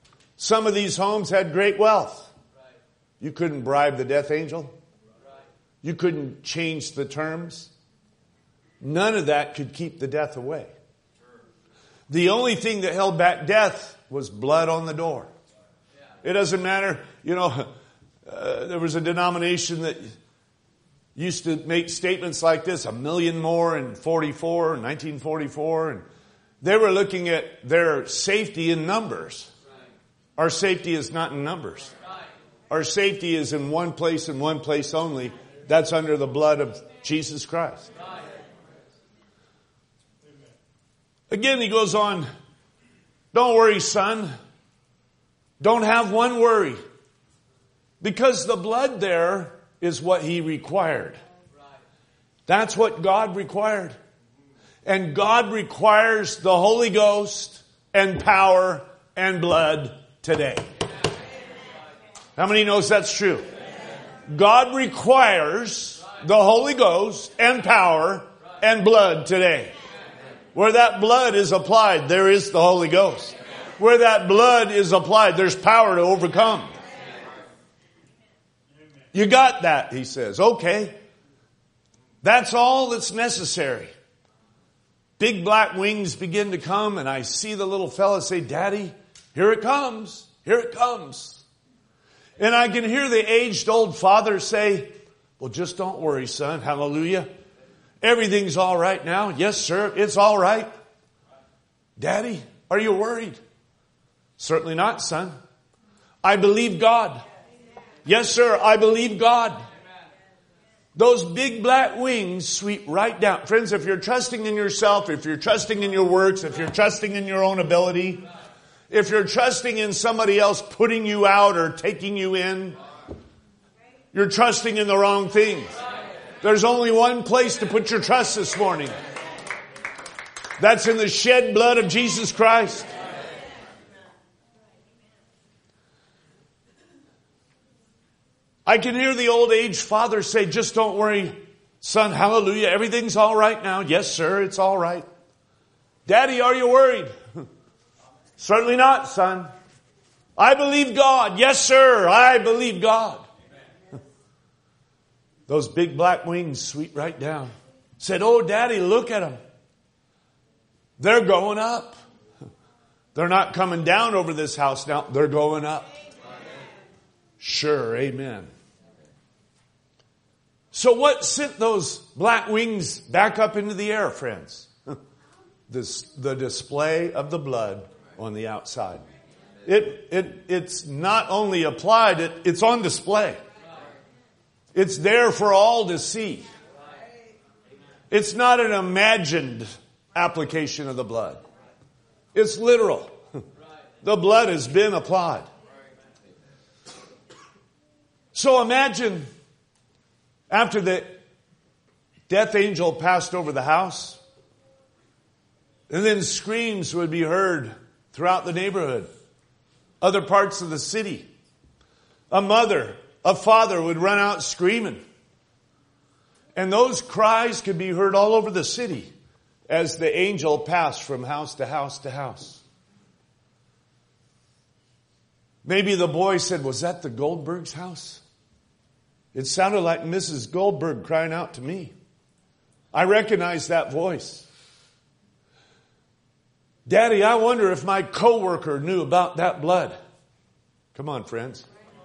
Some of these homes had great wealth. You couldn't bribe the death angel. You couldn't change the terms. None of that could keep the death away. The only thing that held back death was blood on the door. It doesn't matter, there was a denomination that used to make statements like this, 1 million more in 1944, and they were looking at their safety in numbers. Our safety is not in numbers. Our safety is in one place and one place only. That's under the blood of Jesus Christ. Again, he goes on, don't worry, son. Don't have one worry. Because the blood there is what he required. That's what God required. And God requires the Holy Ghost and power and blood today. How many knows that's true? God requires the Holy Ghost and power and blood today. Where that blood is applied, there is the Holy Ghost. Where that blood is applied, there's power to overcome. You got that, he says. Okay. That's all that's necessary. Big black wings begin to come, and I see the little fella say, Daddy, here it comes. Here it comes. And I can hear the aged old father say, well, just don't worry, son. Hallelujah. Everything's all right now. Yes, sir, it's all right. Daddy, are you worried? Certainly not, son. I believe God. Yes, sir, I believe God. Those big black wings sweep right down. Friends, if you're trusting in yourself, if you're trusting in your works, if you're trusting in your own ability, if you're trusting in somebody else putting you out or taking you in, you're trusting in the wrong things. There's only one place to put your trust this morning. That's in the shed blood of Jesus Christ. I can hear the old aged father say, just don't worry, son, hallelujah, everything's all right now. Yes, sir, it's all right. Daddy, are you worried? Certainly not, son. I believe God. Yes, sir, I believe God. Those big black wings sweep right down. Said, oh, Daddy, look at them. They're going up. They're not coming down over this house now. They're going up. Sure, amen. So what sent those black wings back up into the air, friends? The display of the blood on the outside. It's not only applied, it's on display. It's there for all to see. It's not an imagined application of the blood. It's literal. The blood has been applied. So imagine after the death angel passed over the house, and then screams would be heard throughout the neighborhood, other parts of the city. A mother, a father would run out screaming. And those cries could be heard all over the city as the angel passed from house to house to house. Maybe the boy said, was that the Goldberg's house? It sounded like Mrs. Goldberg crying out to me. I recognize that voice. Daddy, I wonder if my coworker knew about that blood. Come on, friends.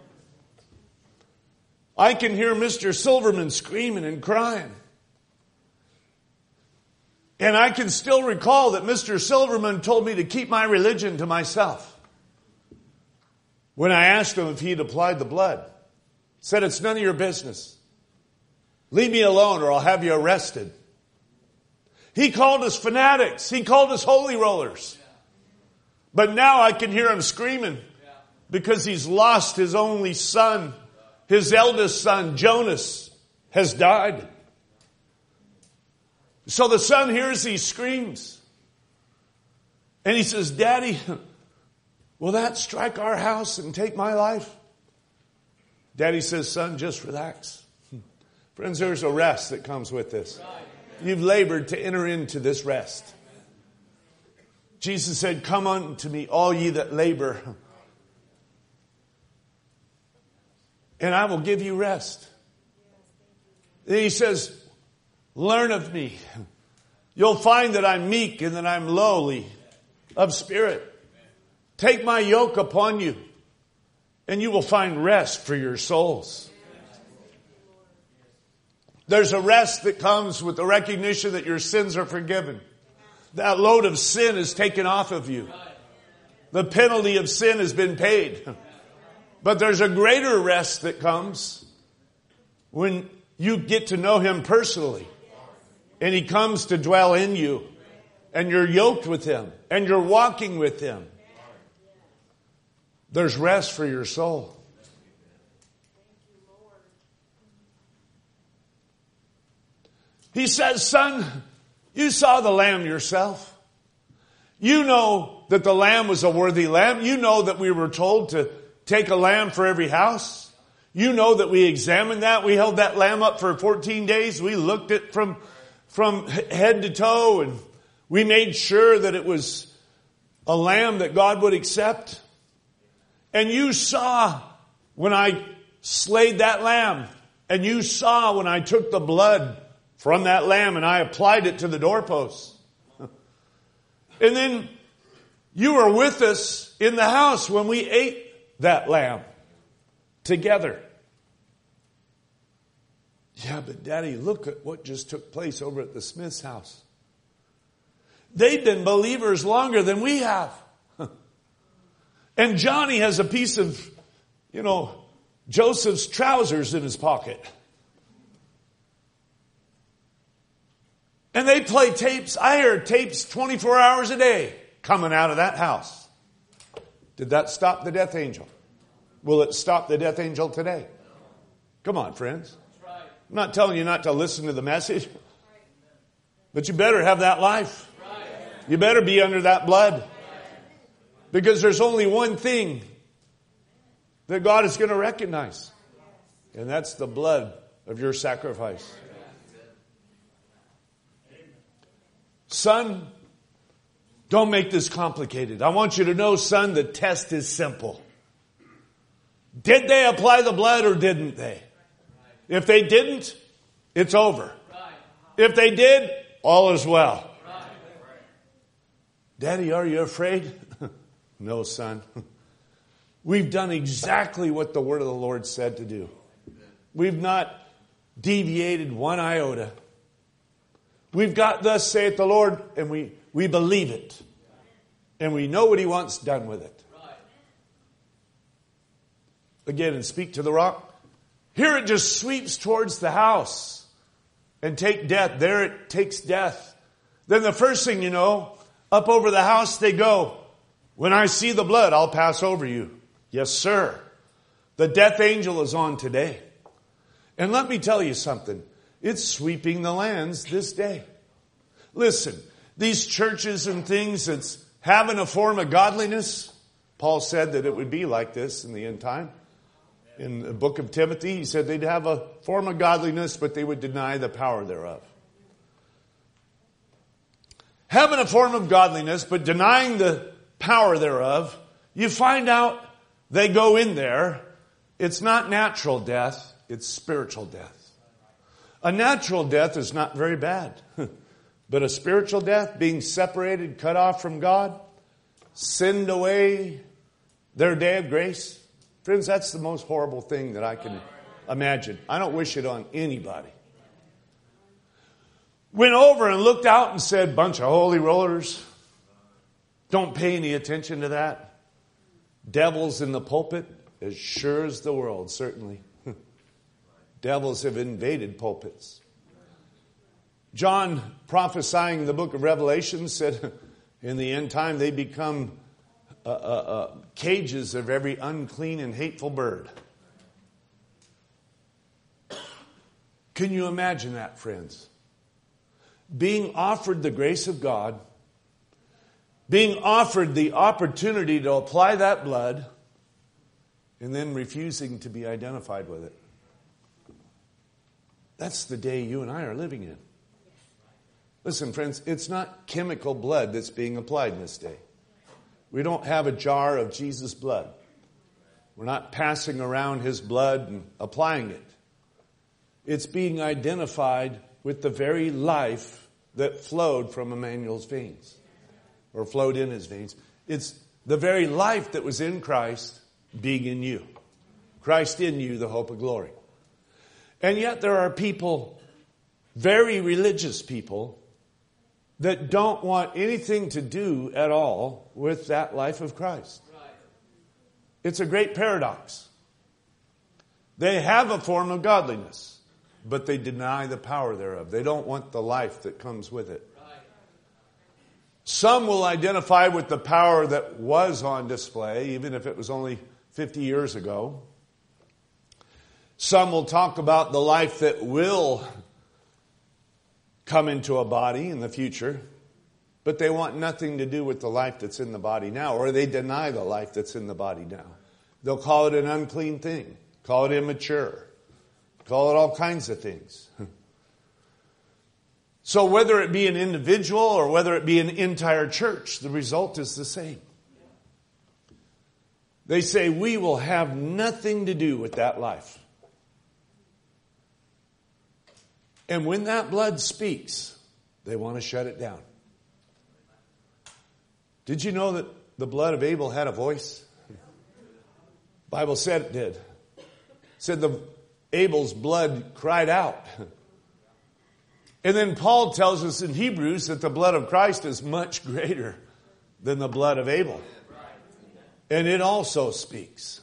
I can hear Mr. Silverman screaming and crying. And I can still recall that Mr. Silverman told me to keep my religion to myself. When I asked him if he'd applied the blood, said, it's none of your business. Leave me alone or I'll have you arrested. He called us fanatics. He called us holy rollers. But now I can hear him screaming because he's lost his only son. His eldest son, Jonas, has died. So the son hears these screams. And he says, Daddy, will that strike our house and take my life? Daddy says, son, just relax. Friends, there's a rest that comes with this. You've labored to enter into this rest. Jesus said, come unto me, all ye that labor, and I will give you rest. And he says, learn of me. You'll find that I'm meek and that I'm lowly of spirit. Take my yoke upon you, and you will find rest for your souls. There's a rest that comes with the recognition that your sins are forgiven. That load of sin is taken off of you. The penalty of sin has been paid. But there's a greater rest that comes when you get to know Him personally. And He comes to dwell in you. And you're yoked with Him. And you're walking with Him. There's rest for your soul. He says, son, you saw the lamb yourself. You know that the lamb was a worthy lamb. You know that we were told to take a lamb for every house. You know that we examined that. We held that lamb up for 14 days. We looked at from head to toe, and we made sure that it was a lamb that God would accept. And you saw when I slayed that lamb, and you saw when I took the blood from that lamb and I applied it to the doorposts. And then you were with us in the house when we ate that lamb together. Yeah, but Daddy, look at what just took place over at the Smith's house. They've been believers longer than we have. And Johnny has a piece of, Joseph's trousers in his pocket. And they play tapes. I heard tapes 24 hours a day coming out of that house. Did that stop the death angel? Will it stop the death angel today? Come on, friends. I'm not telling you not to listen to the message. But you better have that life. You better be under that blood. Because there's only one thing that God is going to recognize. And that's the blood of your sacrifice. Son, don't make this complicated. I want you to know, son, the test is simple. Did they apply the blood or didn't they? If they didn't, it's over. If they did, all is well. Daddy, are you afraid? No, son. We've done exactly what the word of the Lord said to do. We've not deviated one iota. We've got thus saith the Lord, and we believe it. And we know what He wants done with it. Again, and speak to the rock. Here it just sweeps towards the house and take death. There it takes death. Then the first thing you know, up over the house they go. When I see the blood, I'll pass over you. Yes, sir. The death angel is on today. And let me tell you something. It's sweeping the lands this day. Listen, these churches and things that's having a form of godliness, Paul said that it would be like this in the end time. In the book of Timothy, he said they'd have a form of godliness, but they would deny the power thereof. Having a form of godliness, but denying the power thereof, you find out they go in there. It's not natural death, it's spiritual death. A natural death is not very bad. But a spiritual death, being separated, cut off from God, sinned away their day of grace. Friends, that's the most horrible thing that I can imagine. I don't wish it on anybody. Went over and looked out and said, bunch of holy rollers. Don't pay any attention to that. Devils in the pulpit, as sure as the world, certainly. Devils have invaded pulpits. John, prophesying the book of Revelation, said in the end time they become cages of every unclean and hateful bird. Can you imagine that, friends? Being offered the grace of God, being offered the opportunity to apply that blood, and then refusing to be identified with it. That's the day you and I are living in. Listen, friends, it's not chemical blood that's being applied in this day. We don't have a jar of Jesus' blood. We're not passing around His blood and applying it. It's being identified with the very life that flowed from Emmanuel's veins, or flowed in his veins. It's the very life that was in Christ being in you. Christ in you, the hope of glory. And yet there are people, very religious people, that don't want anything to do at all with that life of Christ. It's a great paradox. They have a form of godliness, but they deny the power thereof. They don't want the life that comes with it. Some will identify with the power that was on display, even if it was only 50 years ago. Some will talk about the life that will come into a body in the future, but they want nothing to do with the life that's in the body now, or they deny the life that's in the body now. They'll call it an unclean thing, call it immature, call it all kinds of things. So whether it be an individual or whether it be an entire church, the result is the same. They say, we will have nothing to do with that life. And when that blood speaks, they want to shut it down. Did you know that the blood of Abel had a voice? The Bible said it did. It said Abel's blood cried out. And then Paul tells us in Hebrews that the blood of Christ is much greater than the blood of Abel. And it also speaks.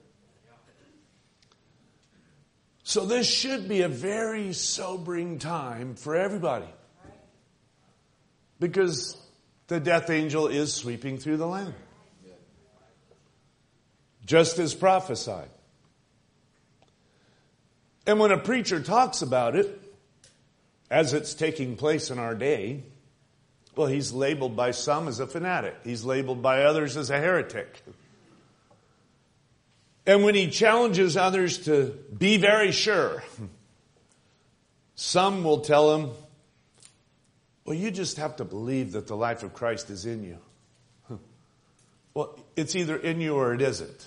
So this should be a very sobering time for everybody. Because the death angel is sweeping through the land. Just as prophesied. And when a preacher talks about it, as it's taking place in our day, well, he's labeled by some as a fanatic. He's labeled by others as a heretic. And when he challenges others to be very sure, some will tell him, well, you just have to believe that the life of Christ is in you. Well, it's either in you or it isn't.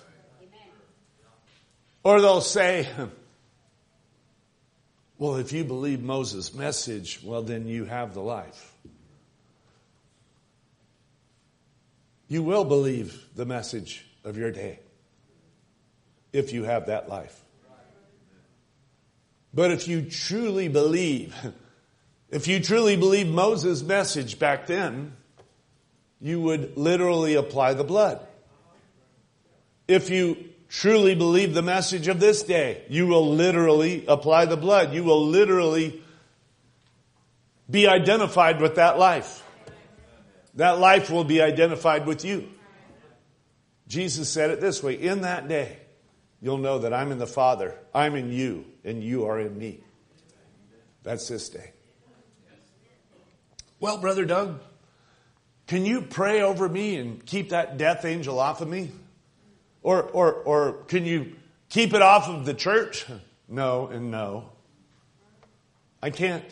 Or they'll say, well, if you believe Moses' message, well, then you have the life. You will believe the message of your day if you have that life. But if you truly believe Moses' message back then, you would literally apply the blood. If you truly believe the message of this day, you will literally apply the blood. You will literally be identified with that life. That life will be identified with you. Jesus said it this way, in that day, you'll know that I'm in the Father, I'm in you, and you are in me. That's this day. Well, Brother Doug, can you pray over me and keep that death angel off of me? Or can you keep it off of the church? No and no. I can't.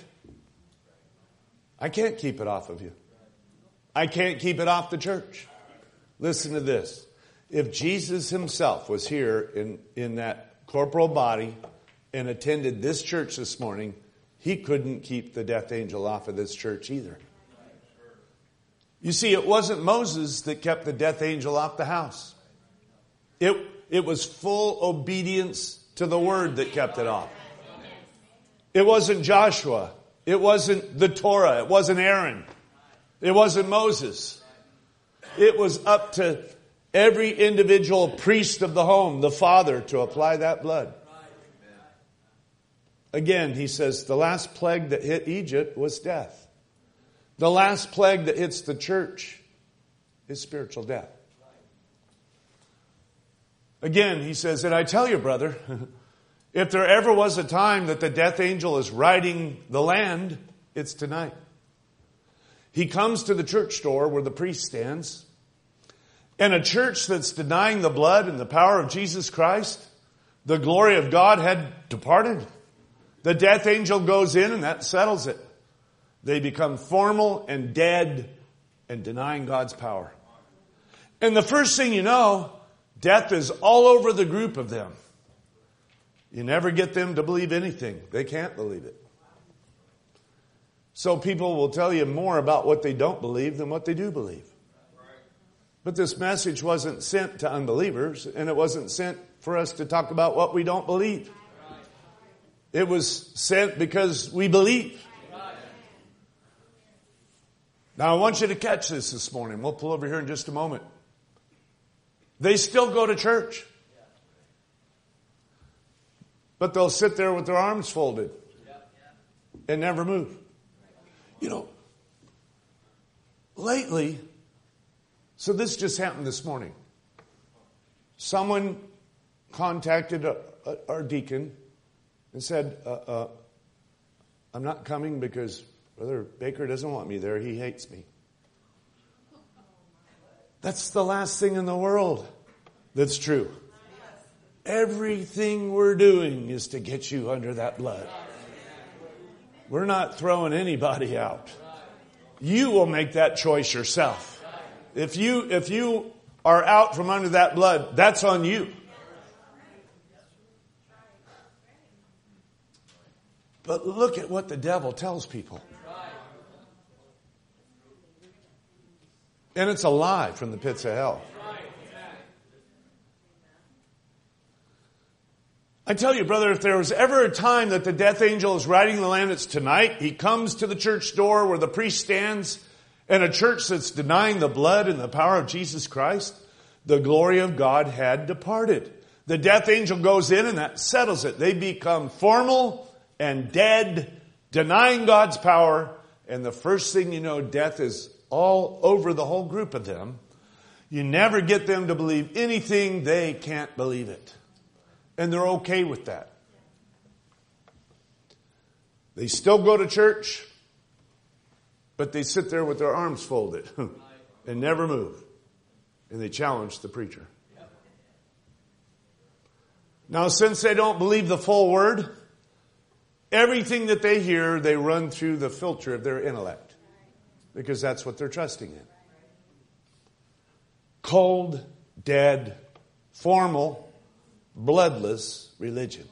I can't keep it off of you. I can't keep it off the church. Listen to this. If Jesus himself was here in that corporal body and attended this church this morning, he couldn't keep the death angel off of this church either. You see, it wasn't Moses that kept the death angel off the house. It was full obedience to the word that kept it off. It wasn't Joshua. It wasn't the Torah. It wasn't Aaron. It wasn't Moses. It was up to every individual priest of the home, the father, to apply that blood. Again, he says, the last plague that hit Egypt was death. The last plague that hits the church is spiritual death. Again, he says, and I tell you, brother, if there ever was a time that the death angel is riding the land, it's tonight. He comes to the church door where the priest stands, and a church that's denying the blood and the power of Jesus Christ, the glory of God had departed. The death angel goes in and that settles it. They become formal and dead and denying God's power. And the first thing you know, death is all over the group of them. You never get them to believe anything. They can't believe it. So people will tell you more about what they don't believe than what they do believe. But this message wasn't sent to unbelievers, and it wasn't sent for us to talk about what we don't believe. It was sent because we believe. Now I want you to catch this morning. We'll pull over here in just a moment. They still go to church. But they'll sit there with their arms folded and never move. You know, lately, so this just happened this morning. Someone contacted our deacon and said, I'm not coming because Brother Baker doesn't want me there. He hates me. That's the last thing in the world that's true. Everything we're doing is to get you under that blood. We're not throwing anybody out. You will make that choice yourself. If you are out from under that blood, that's on you. But look at what the devil tells people. And it's a lie from the pits of hell. I tell you, brother, if there was ever a time that the death angel is riding the land, it's tonight. He comes to the church door where the priest stands, and a church that's denying the blood and the power of Jesus Christ, the glory of God had departed. The death angel goes in and that settles it. They become formal and dead, denying God's power, and the first thing you know, death is all over the whole group of them. You never get them to believe anything. They can't believe it. And they're okay with that. They still go to church, but they sit there with their arms folded and never move. And they challenge the preacher. Now, since they don't believe the full word, everything that they hear, they run through the filter of their intellect. Because that's what they're trusting in. Cold, dead, formal, bloodless religion.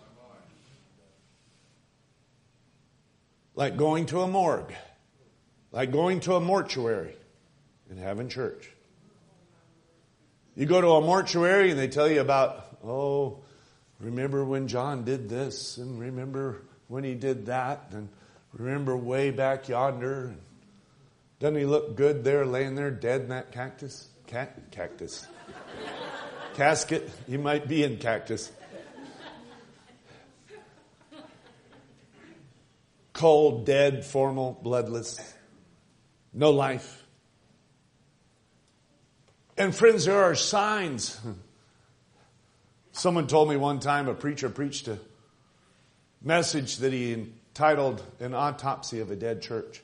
Like going to a morgue. Like going to a mortuary and having church. You go to a mortuary and they tell you about, oh, remember when John did this, and remember when he did that, and remember way back yonder. And doesn't he look good there, laying there dead in that cactus? Cactus. Casket. He might be in cactus. Cold, dead, formal, bloodless. No life. And friends, there are signs. Someone told me one time a preacher preached a message that he entitled An Autopsy of a Dead Church.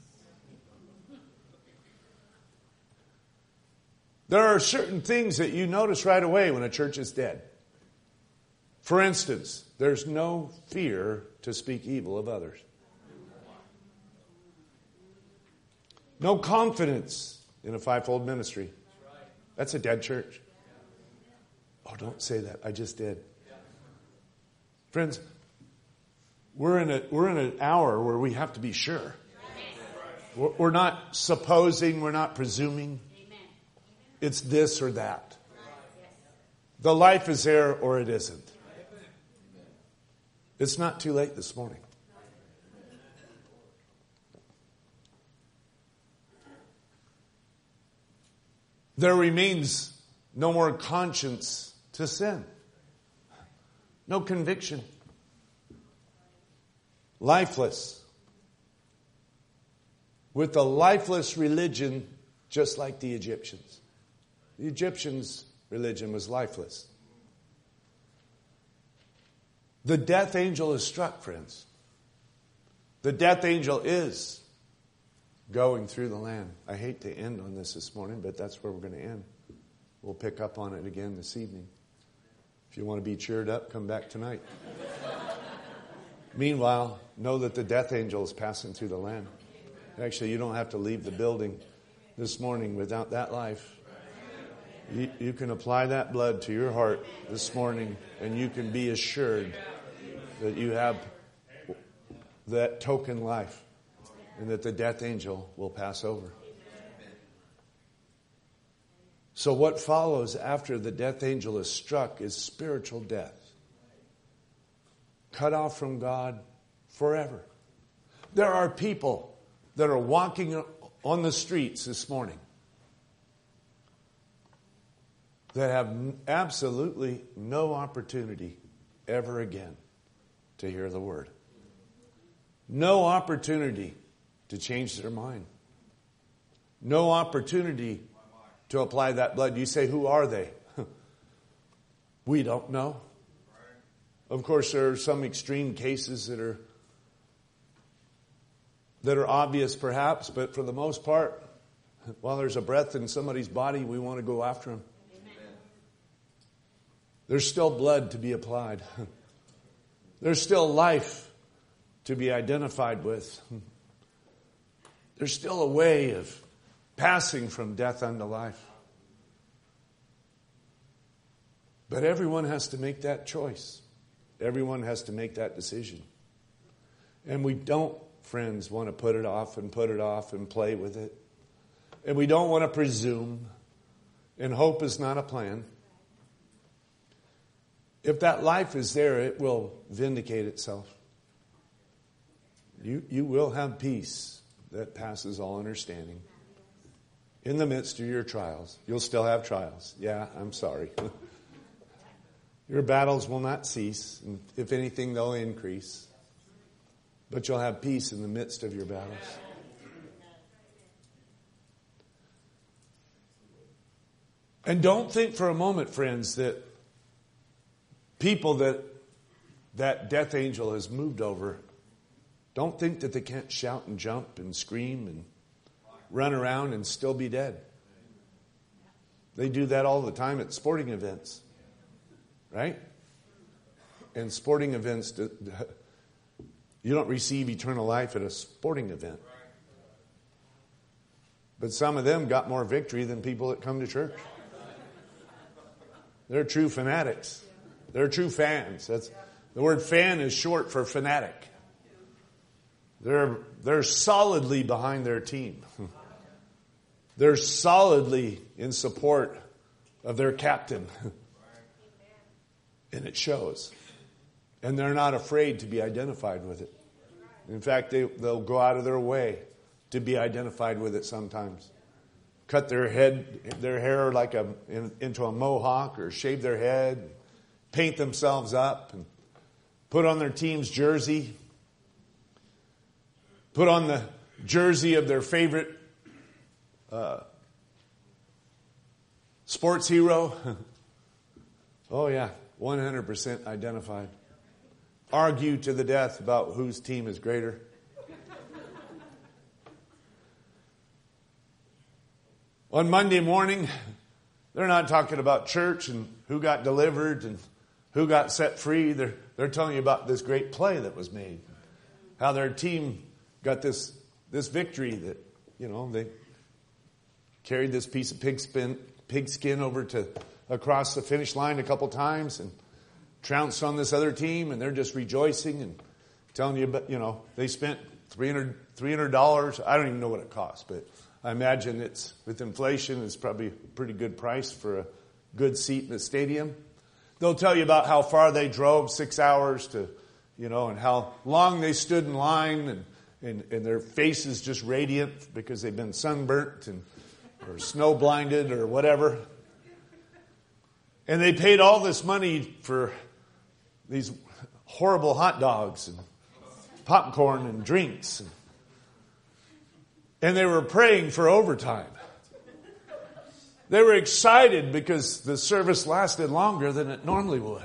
There are certain things that you notice right away when a church is dead. For instance, there's no fear to speak evil of others. No confidence in a fivefold ministry. That's a dead church. Oh, don't say that. I just did. Friends, we're in an hour where we have to be sure. We're not supposing, we're not presuming. It's this or that. The life is there or it isn't. It's not too late this morning. There remains no more conscience to sin. No conviction. Lifeless. With a lifeless religion just like the Egyptians. The Egyptians' religion was lifeless. The death angel is struck, friends. The death angel is going through the land. I hate to end on this morning, but that's where we're going to end. We'll pick up on it again this evening. If you want to be cheered up, come back tonight. Meanwhile, know that the death angel is passing through the land. Actually, you don't have to leave the building this morning without that life. You can apply that blood to your heart this morning, and you can be assured that you have that token life and that the death angel will pass over. So what follows after the death angel is struck is spiritual death. Cut off from God forever. There are people that are walking on the streets this morning that have absolutely no opportunity ever again to hear the word. No opportunity to change their mind. No opportunity to apply that blood. You say, who are they? We don't know. Of course, there are some extreme cases that are obvious perhaps, but for the most part, while there's a breath in somebody's body, we want to go after them. There's still blood to be applied. There's still life to be identified with. There's still a way of passing from death unto life. But everyone has to make that choice. Everyone has to make that decision. And we don't, friends, want to put it off and play with it. And we don't want to presume. And hope is not a plan. If that life is there, it will vindicate itself. You will have peace that passes all understanding. In the midst of your trials. You'll still have trials. Yeah, I'm sorry. Your battles will not cease. And if anything, they'll increase. But you'll have peace in the midst of your battles. And don't think for a moment, friends, that people that death angel has moved over, don't think that they can't shout and jump and scream and run around and still be dead. They do that all the time at sporting events. Right? And sporting events, you don't receive eternal life at a sporting event. But some of them got more victory than people that come to church. They're true fanatics. They're true fans. The word fan is short for fanatic. They're solidly behind their team. They're solidly in support of their captain. And it shows. And they're not afraid to be identified with it. In fact, they'll go out of their way to be identified with it sometimes. Cut their hair like into a mohawk, or shave their head, paint themselves up, and put on their team's jersey. Put on the jersey of their favorite sports hero. Oh yeah, 100% identified. Argue to the death about whose team is greater. On Monday morning, they're not talking about church and who got delivered and who got set free. They're telling you about this great play that was made. How their team got this victory that, they carried this piece of pigskin over across the finish line a couple times and trounced on this other team, and they're just rejoicing and telling you about, they spent $300. I don't even know what it cost, but I imagine with inflation, it's probably a pretty good price for a good seat in the stadium. They'll tell you about how far they drove, 6 hours to, and how long they stood in line, and their faces just radiant because they've been sunburnt or snow blinded or whatever. And they paid all this money for these horrible hot dogs and popcorn and drinks. And they were praying for overtime. They were excited because the service lasted longer than it normally would.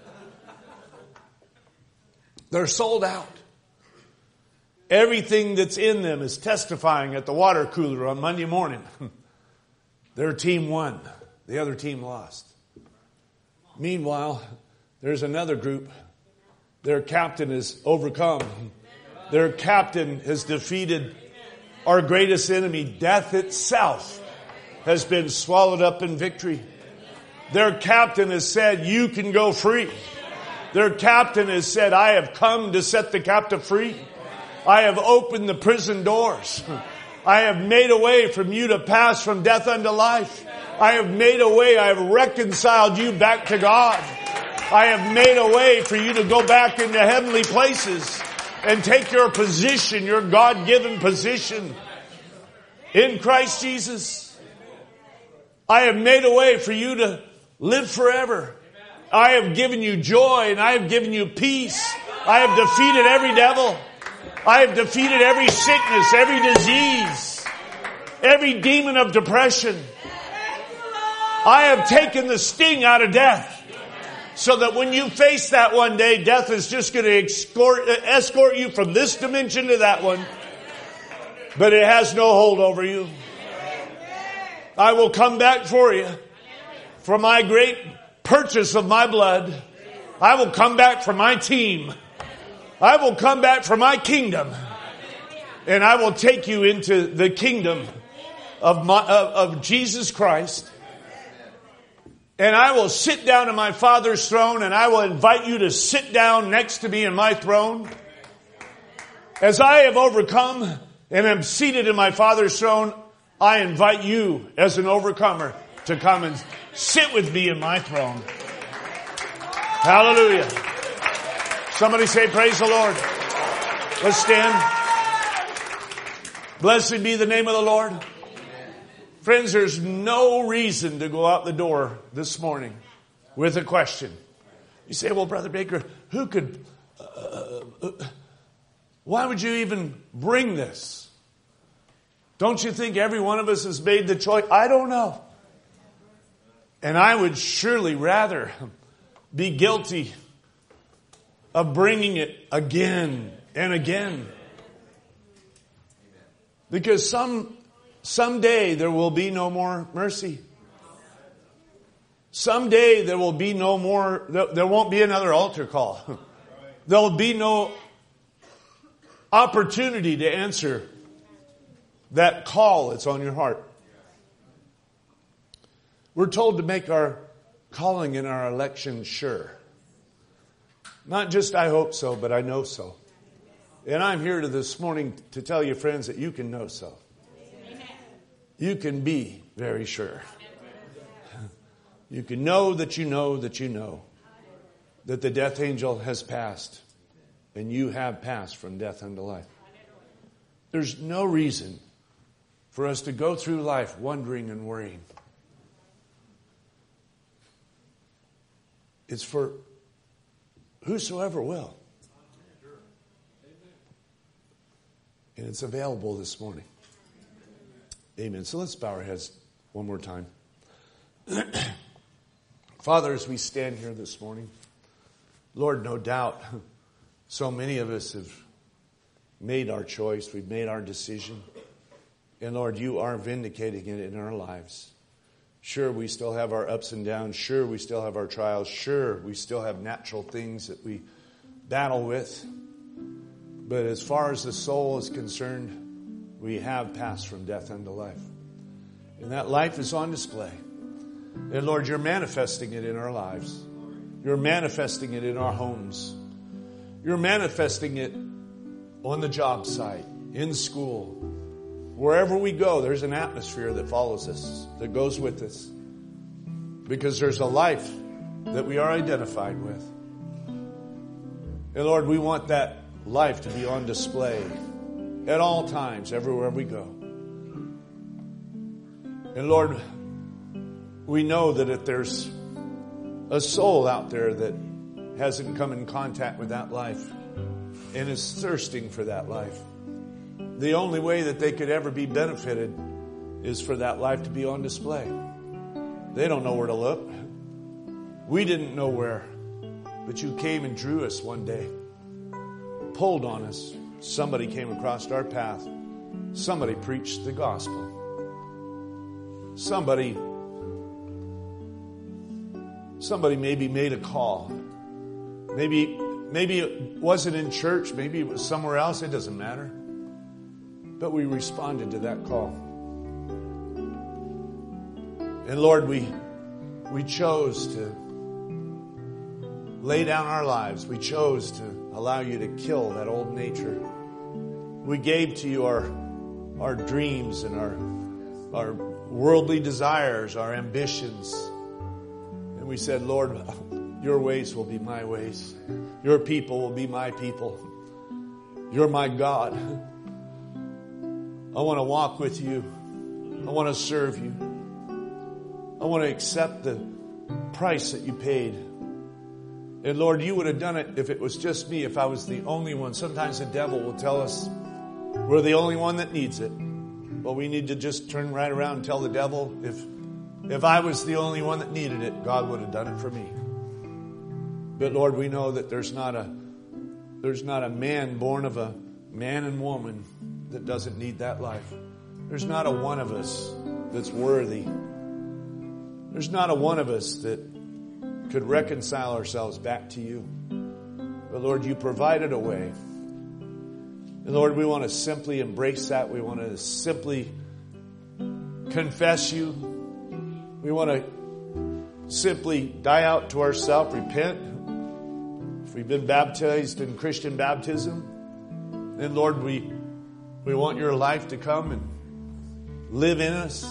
They're sold out. Everything that's in them is testifying at the water cooler on Monday morning. Their team won. The other team lost. Meanwhile, there's another group. Their captain is overcome. Their captain has defeated our greatest enemy. Death itself has been swallowed up in victory. Their captain has said, you can go free. Their captain has said, I have come to set the captive free. I have opened the prison doors. I have made a way from you to pass from death unto life. I have made a way. I have reconciled you back to God. I have made a way for you to go back into heavenly places and take your position, your God-given position in Christ Jesus. I have made a way for you to live forever. I have given you joy and I have given you peace. I have defeated every devil. I have defeated every sickness, every disease, every demon of depression. I have taken the sting out of death so that when you face that one day, death is just going to escort you from this dimension to that one. But it has no hold over you. I will come back for you. For my great purchase of my blood. I will come back for my team. I will come back for my kingdom. And I will take you into the kingdom of Jesus Christ. And I will sit down in my Father's throne, and I will invite you to sit down next to me in my throne. As I have overcome and am seated in my Father's throne, I invite you as an overcomer to come and sit with me in my throne. Hallelujah. Somebody say, praise the Lord. Let's stand. Blessed be the name of the Lord. Friends, there's no reason to go out the door this morning with a question. You say, well, Brother Baker, who could, why would you even bring this? Don't you think every one of us has made the choice? I don't know. And I would surely rather be guilty of bringing it again and again. Because someday there will be no more mercy. Someday there will be no more, there won't be another altar call. There will be no opportunity to answer that call that's on your heart. We're told to make our calling and our election sure. Not just I hope so, but I know so. And I'm here this morning to tell you, friends, that you can know so. You can be very sure. You can know that you know that you know that the death angel has passed and you have passed from death unto life. There's no reason for us to go through life wondering and worrying. It's for whosoever will. And it's available this morning. Amen. So let's bow our heads one more time. Father, as we stand here this morning, Lord, no doubt, so many of us have made our choice. We've made our decision. And Lord, you are vindicating it in our lives. Sure, we still have our ups and downs. Sure, we still have our trials. Sure, we still have natural things that we battle with. But as far as the soul is concerned, we have passed from death unto life. And that life is on display. And Lord, you're manifesting it in our lives. You're manifesting it in our homes. You're manifesting it on the job site, in school. Wherever we go, there's an atmosphere that follows us, that goes with us. Because there's a life that we are identified with. And Lord, we want that life to be on display at all times, everywhere we go. And Lord, we know that if there's a soul out there that hasn't come in contact with that life and is thirsting for that life, the only way that they could ever be benefited is for that life to be on display. They don't know where to look. We didn't know where, but you came and drew us one day, pulled on us. Somebody came across our path. Somebody preached the gospel. Somebody maybe made a call. Maybe it wasn't in church. Maybe it was somewhere else. It doesn't matter. But we responded to that call. And Lord, we chose to lay down our lives. We chose to allow you to kill that old nature. We gave to you our dreams and our worldly desires, our ambitions. And we said, Lord, your ways will be my ways. Your people will be my people. You're my God. I want to walk with you. I want to serve you. I want to accept the price that you paid. And Lord, you would have done it if it was just me, if I was the only one. Sometimes the devil will tell us we're the only one that needs it. Well, we need to just turn right around and tell the devil, if I was the only one that needed it, God would have done it for me. But Lord, we know that there's not a man born of a man and woman that doesn't need that life. There's not a one of us that's worthy. There's not a one of us that could reconcile ourselves back to you. But Lord, you provided a way. And Lord, we want to simply embrace that. We want to simply confess you. We want to simply die out to ourselves, repent. If we've been baptized in Christian baptism, then Lord, we want your life to come and live in us.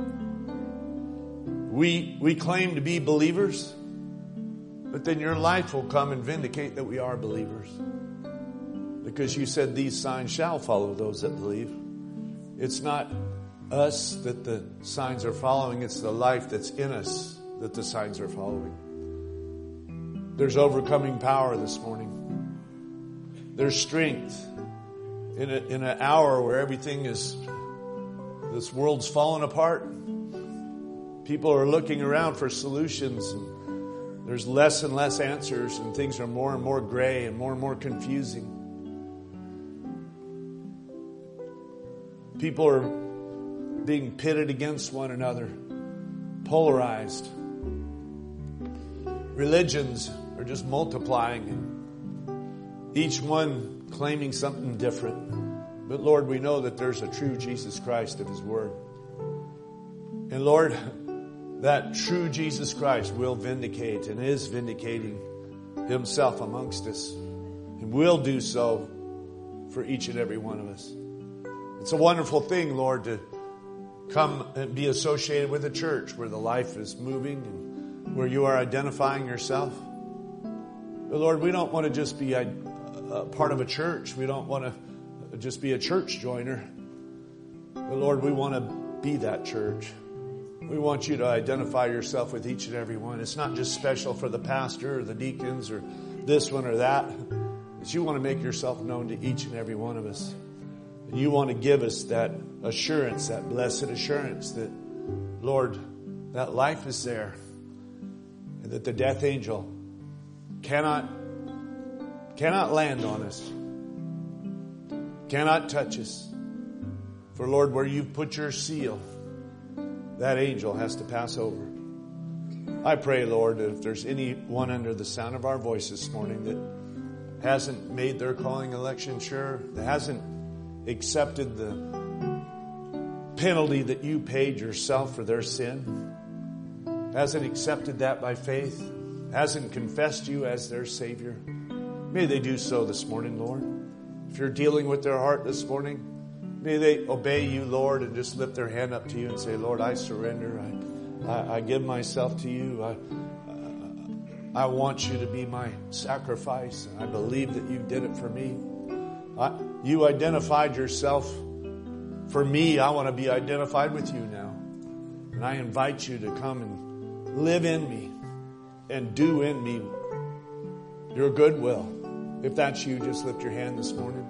We claim to be believers, but then your life will come and vindicate that we are believers. Because you said these signs shall follow those that believe. It's not us that the signs are following. It's the life that's in us that the signs are following. There's overcoming power this morning. There's strength in an hour where everything is, this world's falling apart. People are looking around for solutions, and there's less and less answers, and things are more and more gray and more confusing. People are being pitted against one another, polarized. Religions are just multiplying, and each one claiming something different. But Lord, we know that there's a true Jesus Christ of His Word. And Lord, that true Jesus Christ will vindicate and is vindicating Himself amongst us, and will do so for each and every one of us. It's a wonderful thing, Lord, to come and be associated with a church where the life is moving and where you are identifying yourself. But Lord, we don't want to just be a part of a church. We don't want to just be a church joiner. But Lord, we want to be that church. We want you to identify yourself with each and every one. It's not just special for the pastor or the deacons or this one or that. It's you want to make yourself known to each and every one of us. And you want to give us that assurance, that blessed assurance that, Lord, that life is there. And that the death angel cannot land on us. Cannot touch us. For Lord, where you've put your seal, that angel has to pass over. I pray, Lord, that if there's anyone under the sound of our voice this morning that hasn't made their calling election sure, that hasn't accepted the penalty that you paid yourself for their sin, hasn't accepted that by faith, hasn't confessed you as their Savior, may they do so this morning, Lord. If you're dealing with their heart this morning, may they obey you, Lord, and just lift their hand up to you and say, Lord, I surrender. I give myself to you. I want you to be my sacrifice. I believe that you did it for me. You identified yourself for me. I want to be identified with you now. And I invite you to come and live in me and do in me your good will. If that's you, just lift your hand this morning.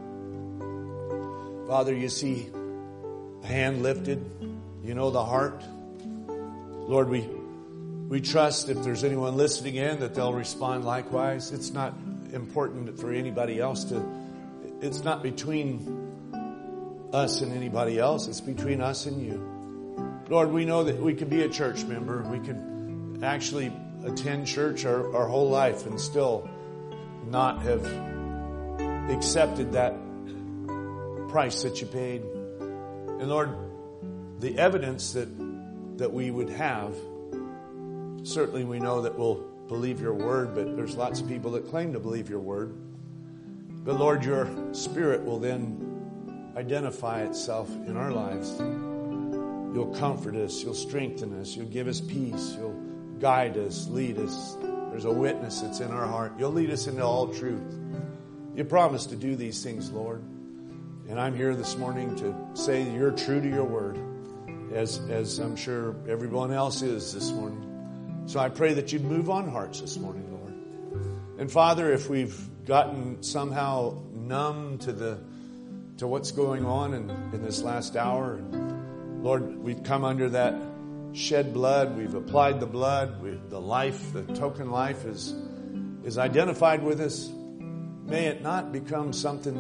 Father, you see a hand lifted. You know the heart. Lord, we trust if there's anyone listening in that they'll respond likewise. It's not important for anybody else to, it's not between us and anybody else. It's between us and you. Lord, we know that we can be a church member. We can actually attend church our whole life and still not have accepted that price that you paid. And Lord, the evidence that we would have, certainly we know that will believe your word, but there's lots of people that claim to believe your word. But Lord, your Spirit will then identify itself in our lives. You'll comfort us. You'll strengthen us. You'll give us peace. You'll guide us, lead us. There's a witness that's in our heart. You'll lead us into all truth. You promised to do these things, Lord. And I'm here this morning to say that you're true to your word, as I'm sure everyone else is this morning. So I pray that you'd move on hearts this morning, Lord. And Father, if we've gotten somehow numb to what's going on in this last hour, Lord, we've come under that shed blood. We've applied the blood. The life, the token life is identified with us. May it not become something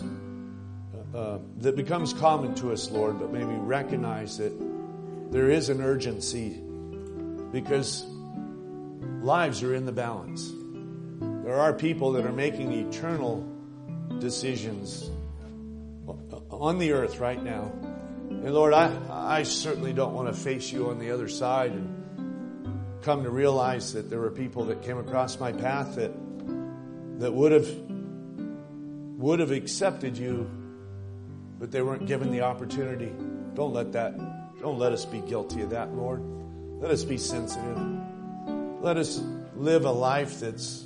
that becomes common to us, Lord, but may we recognize that there is an urgency because lives are in the balance. There are people that are making eternal decisions on the earth right now. And Lord, I certainly don't want to face you on the other side and come to realize that there were people that came across my path that would have accepted you, but they weren't given the opportunity. Don't let us be guilty of that, Lord. Let us be sensitive. Let us live a life that's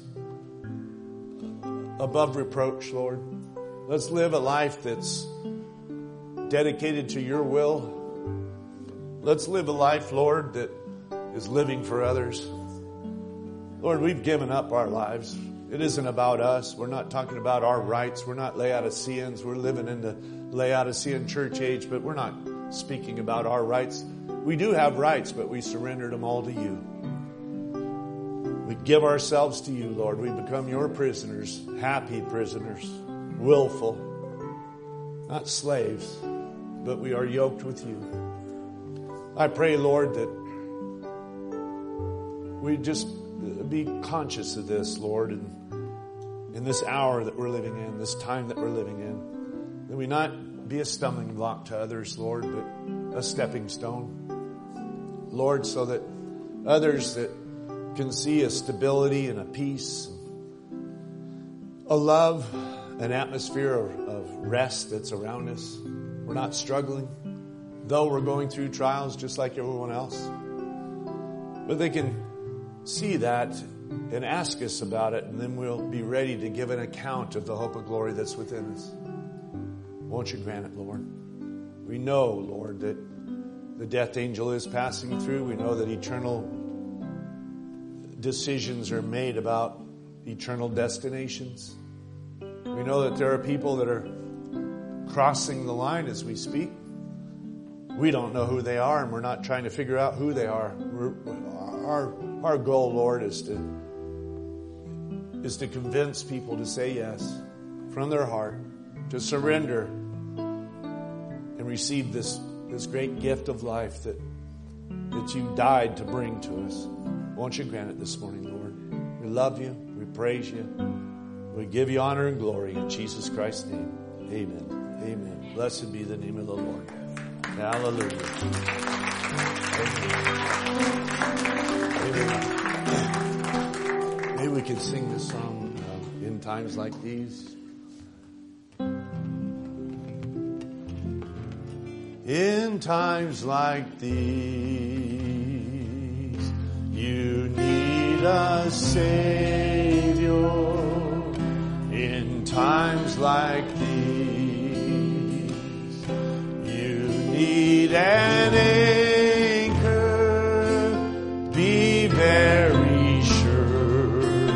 above reproach, Lord. Let's live a life that's dedicated to your will. Let's live a life, Lord, that is living for others. Lord, we've given up our lives. It isn't about us. We're not talking about our rights. We're not Laodiceans. We're living in the Laodicean church age, but we're not speaking about our rights. We do have rights, but we surrendered them all to you. We give ourselves to you, Lord. We become your prisoners, happy prisoners, willful, not slaves, but we are yoked with you. I pray, Lord, that we just be conscious of this, Lord, in this hour that we're living in, this time that we're living in. That we not be a stumbling block to others, Lord, but a stepping stone. Lord, so that others that can see a stability and a peace, a love, an atmosphere of rest that's around us. We're not struggling, though we're going through trials just like everyone else. But they can see that and ask us about it, and then we'll be ready to give an account of the hope of glory that's within us. Won't you grant it, Lord? We know, Lord, that the death angel is passing through. We know that eternal decisions are made about eternal destinations. We know that there are people that are crossing the line as we speak. We don't know who they are, and we're not trying to figure out who they are. Our goal, Lord, is to convince people to say yes from their heart, to surrender and receive this great gift of life that you died to bring to us. Won't you grant it this morning, Lord? We love you. We praise you. We give you honor and glory in Jesus Christ's name. Amen. Amen. Blessed be the name of the Lord. Hallelujah. Amen. Maybe we can sing this song in times like these. In times like these, you need a Savior. In times like these, you need an anchor. Be very sure.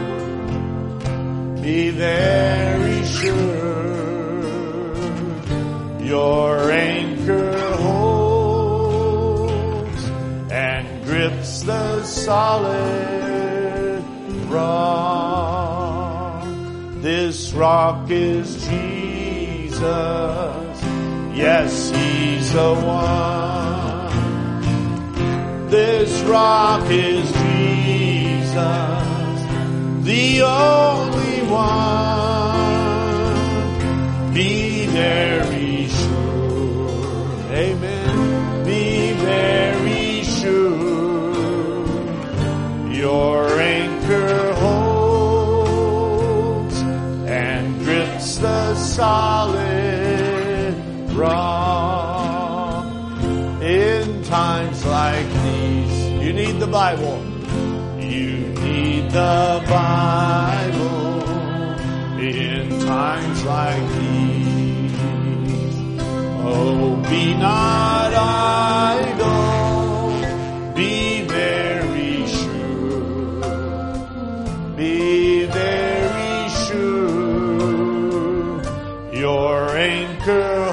Be very sure. Your anchor holds and grips the solid rock. This rock is Jesus. Yes, He's the one. This rock is Jesus, the only one. Be very sure. Amen. Be very sure. Your anchor the solid rock. In times like these, you need the Bible. You need the Bible in times like these. Oh, be not idle, be very sure, be very sure. Your anchor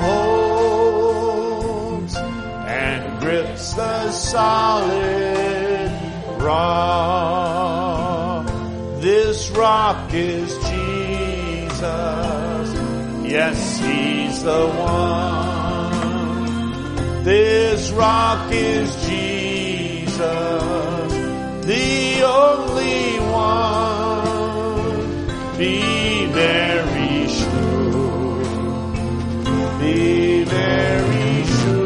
holds and grips the solid rock. This rock is Jesus. Yes, He's the one. This rock is Jesus, the only one. Be very sure. Be very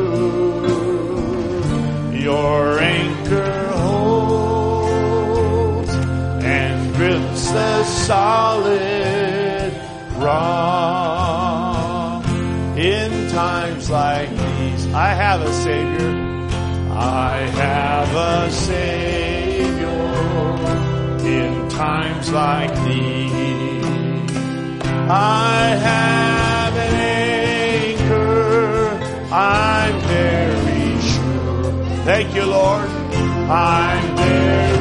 sure. Your anchor holds and grips the solid rock. In times like these, I have a Savior. I have a Savior. In times like these, I have an anchor. I'm very sure. Thank you, Lord. I'm very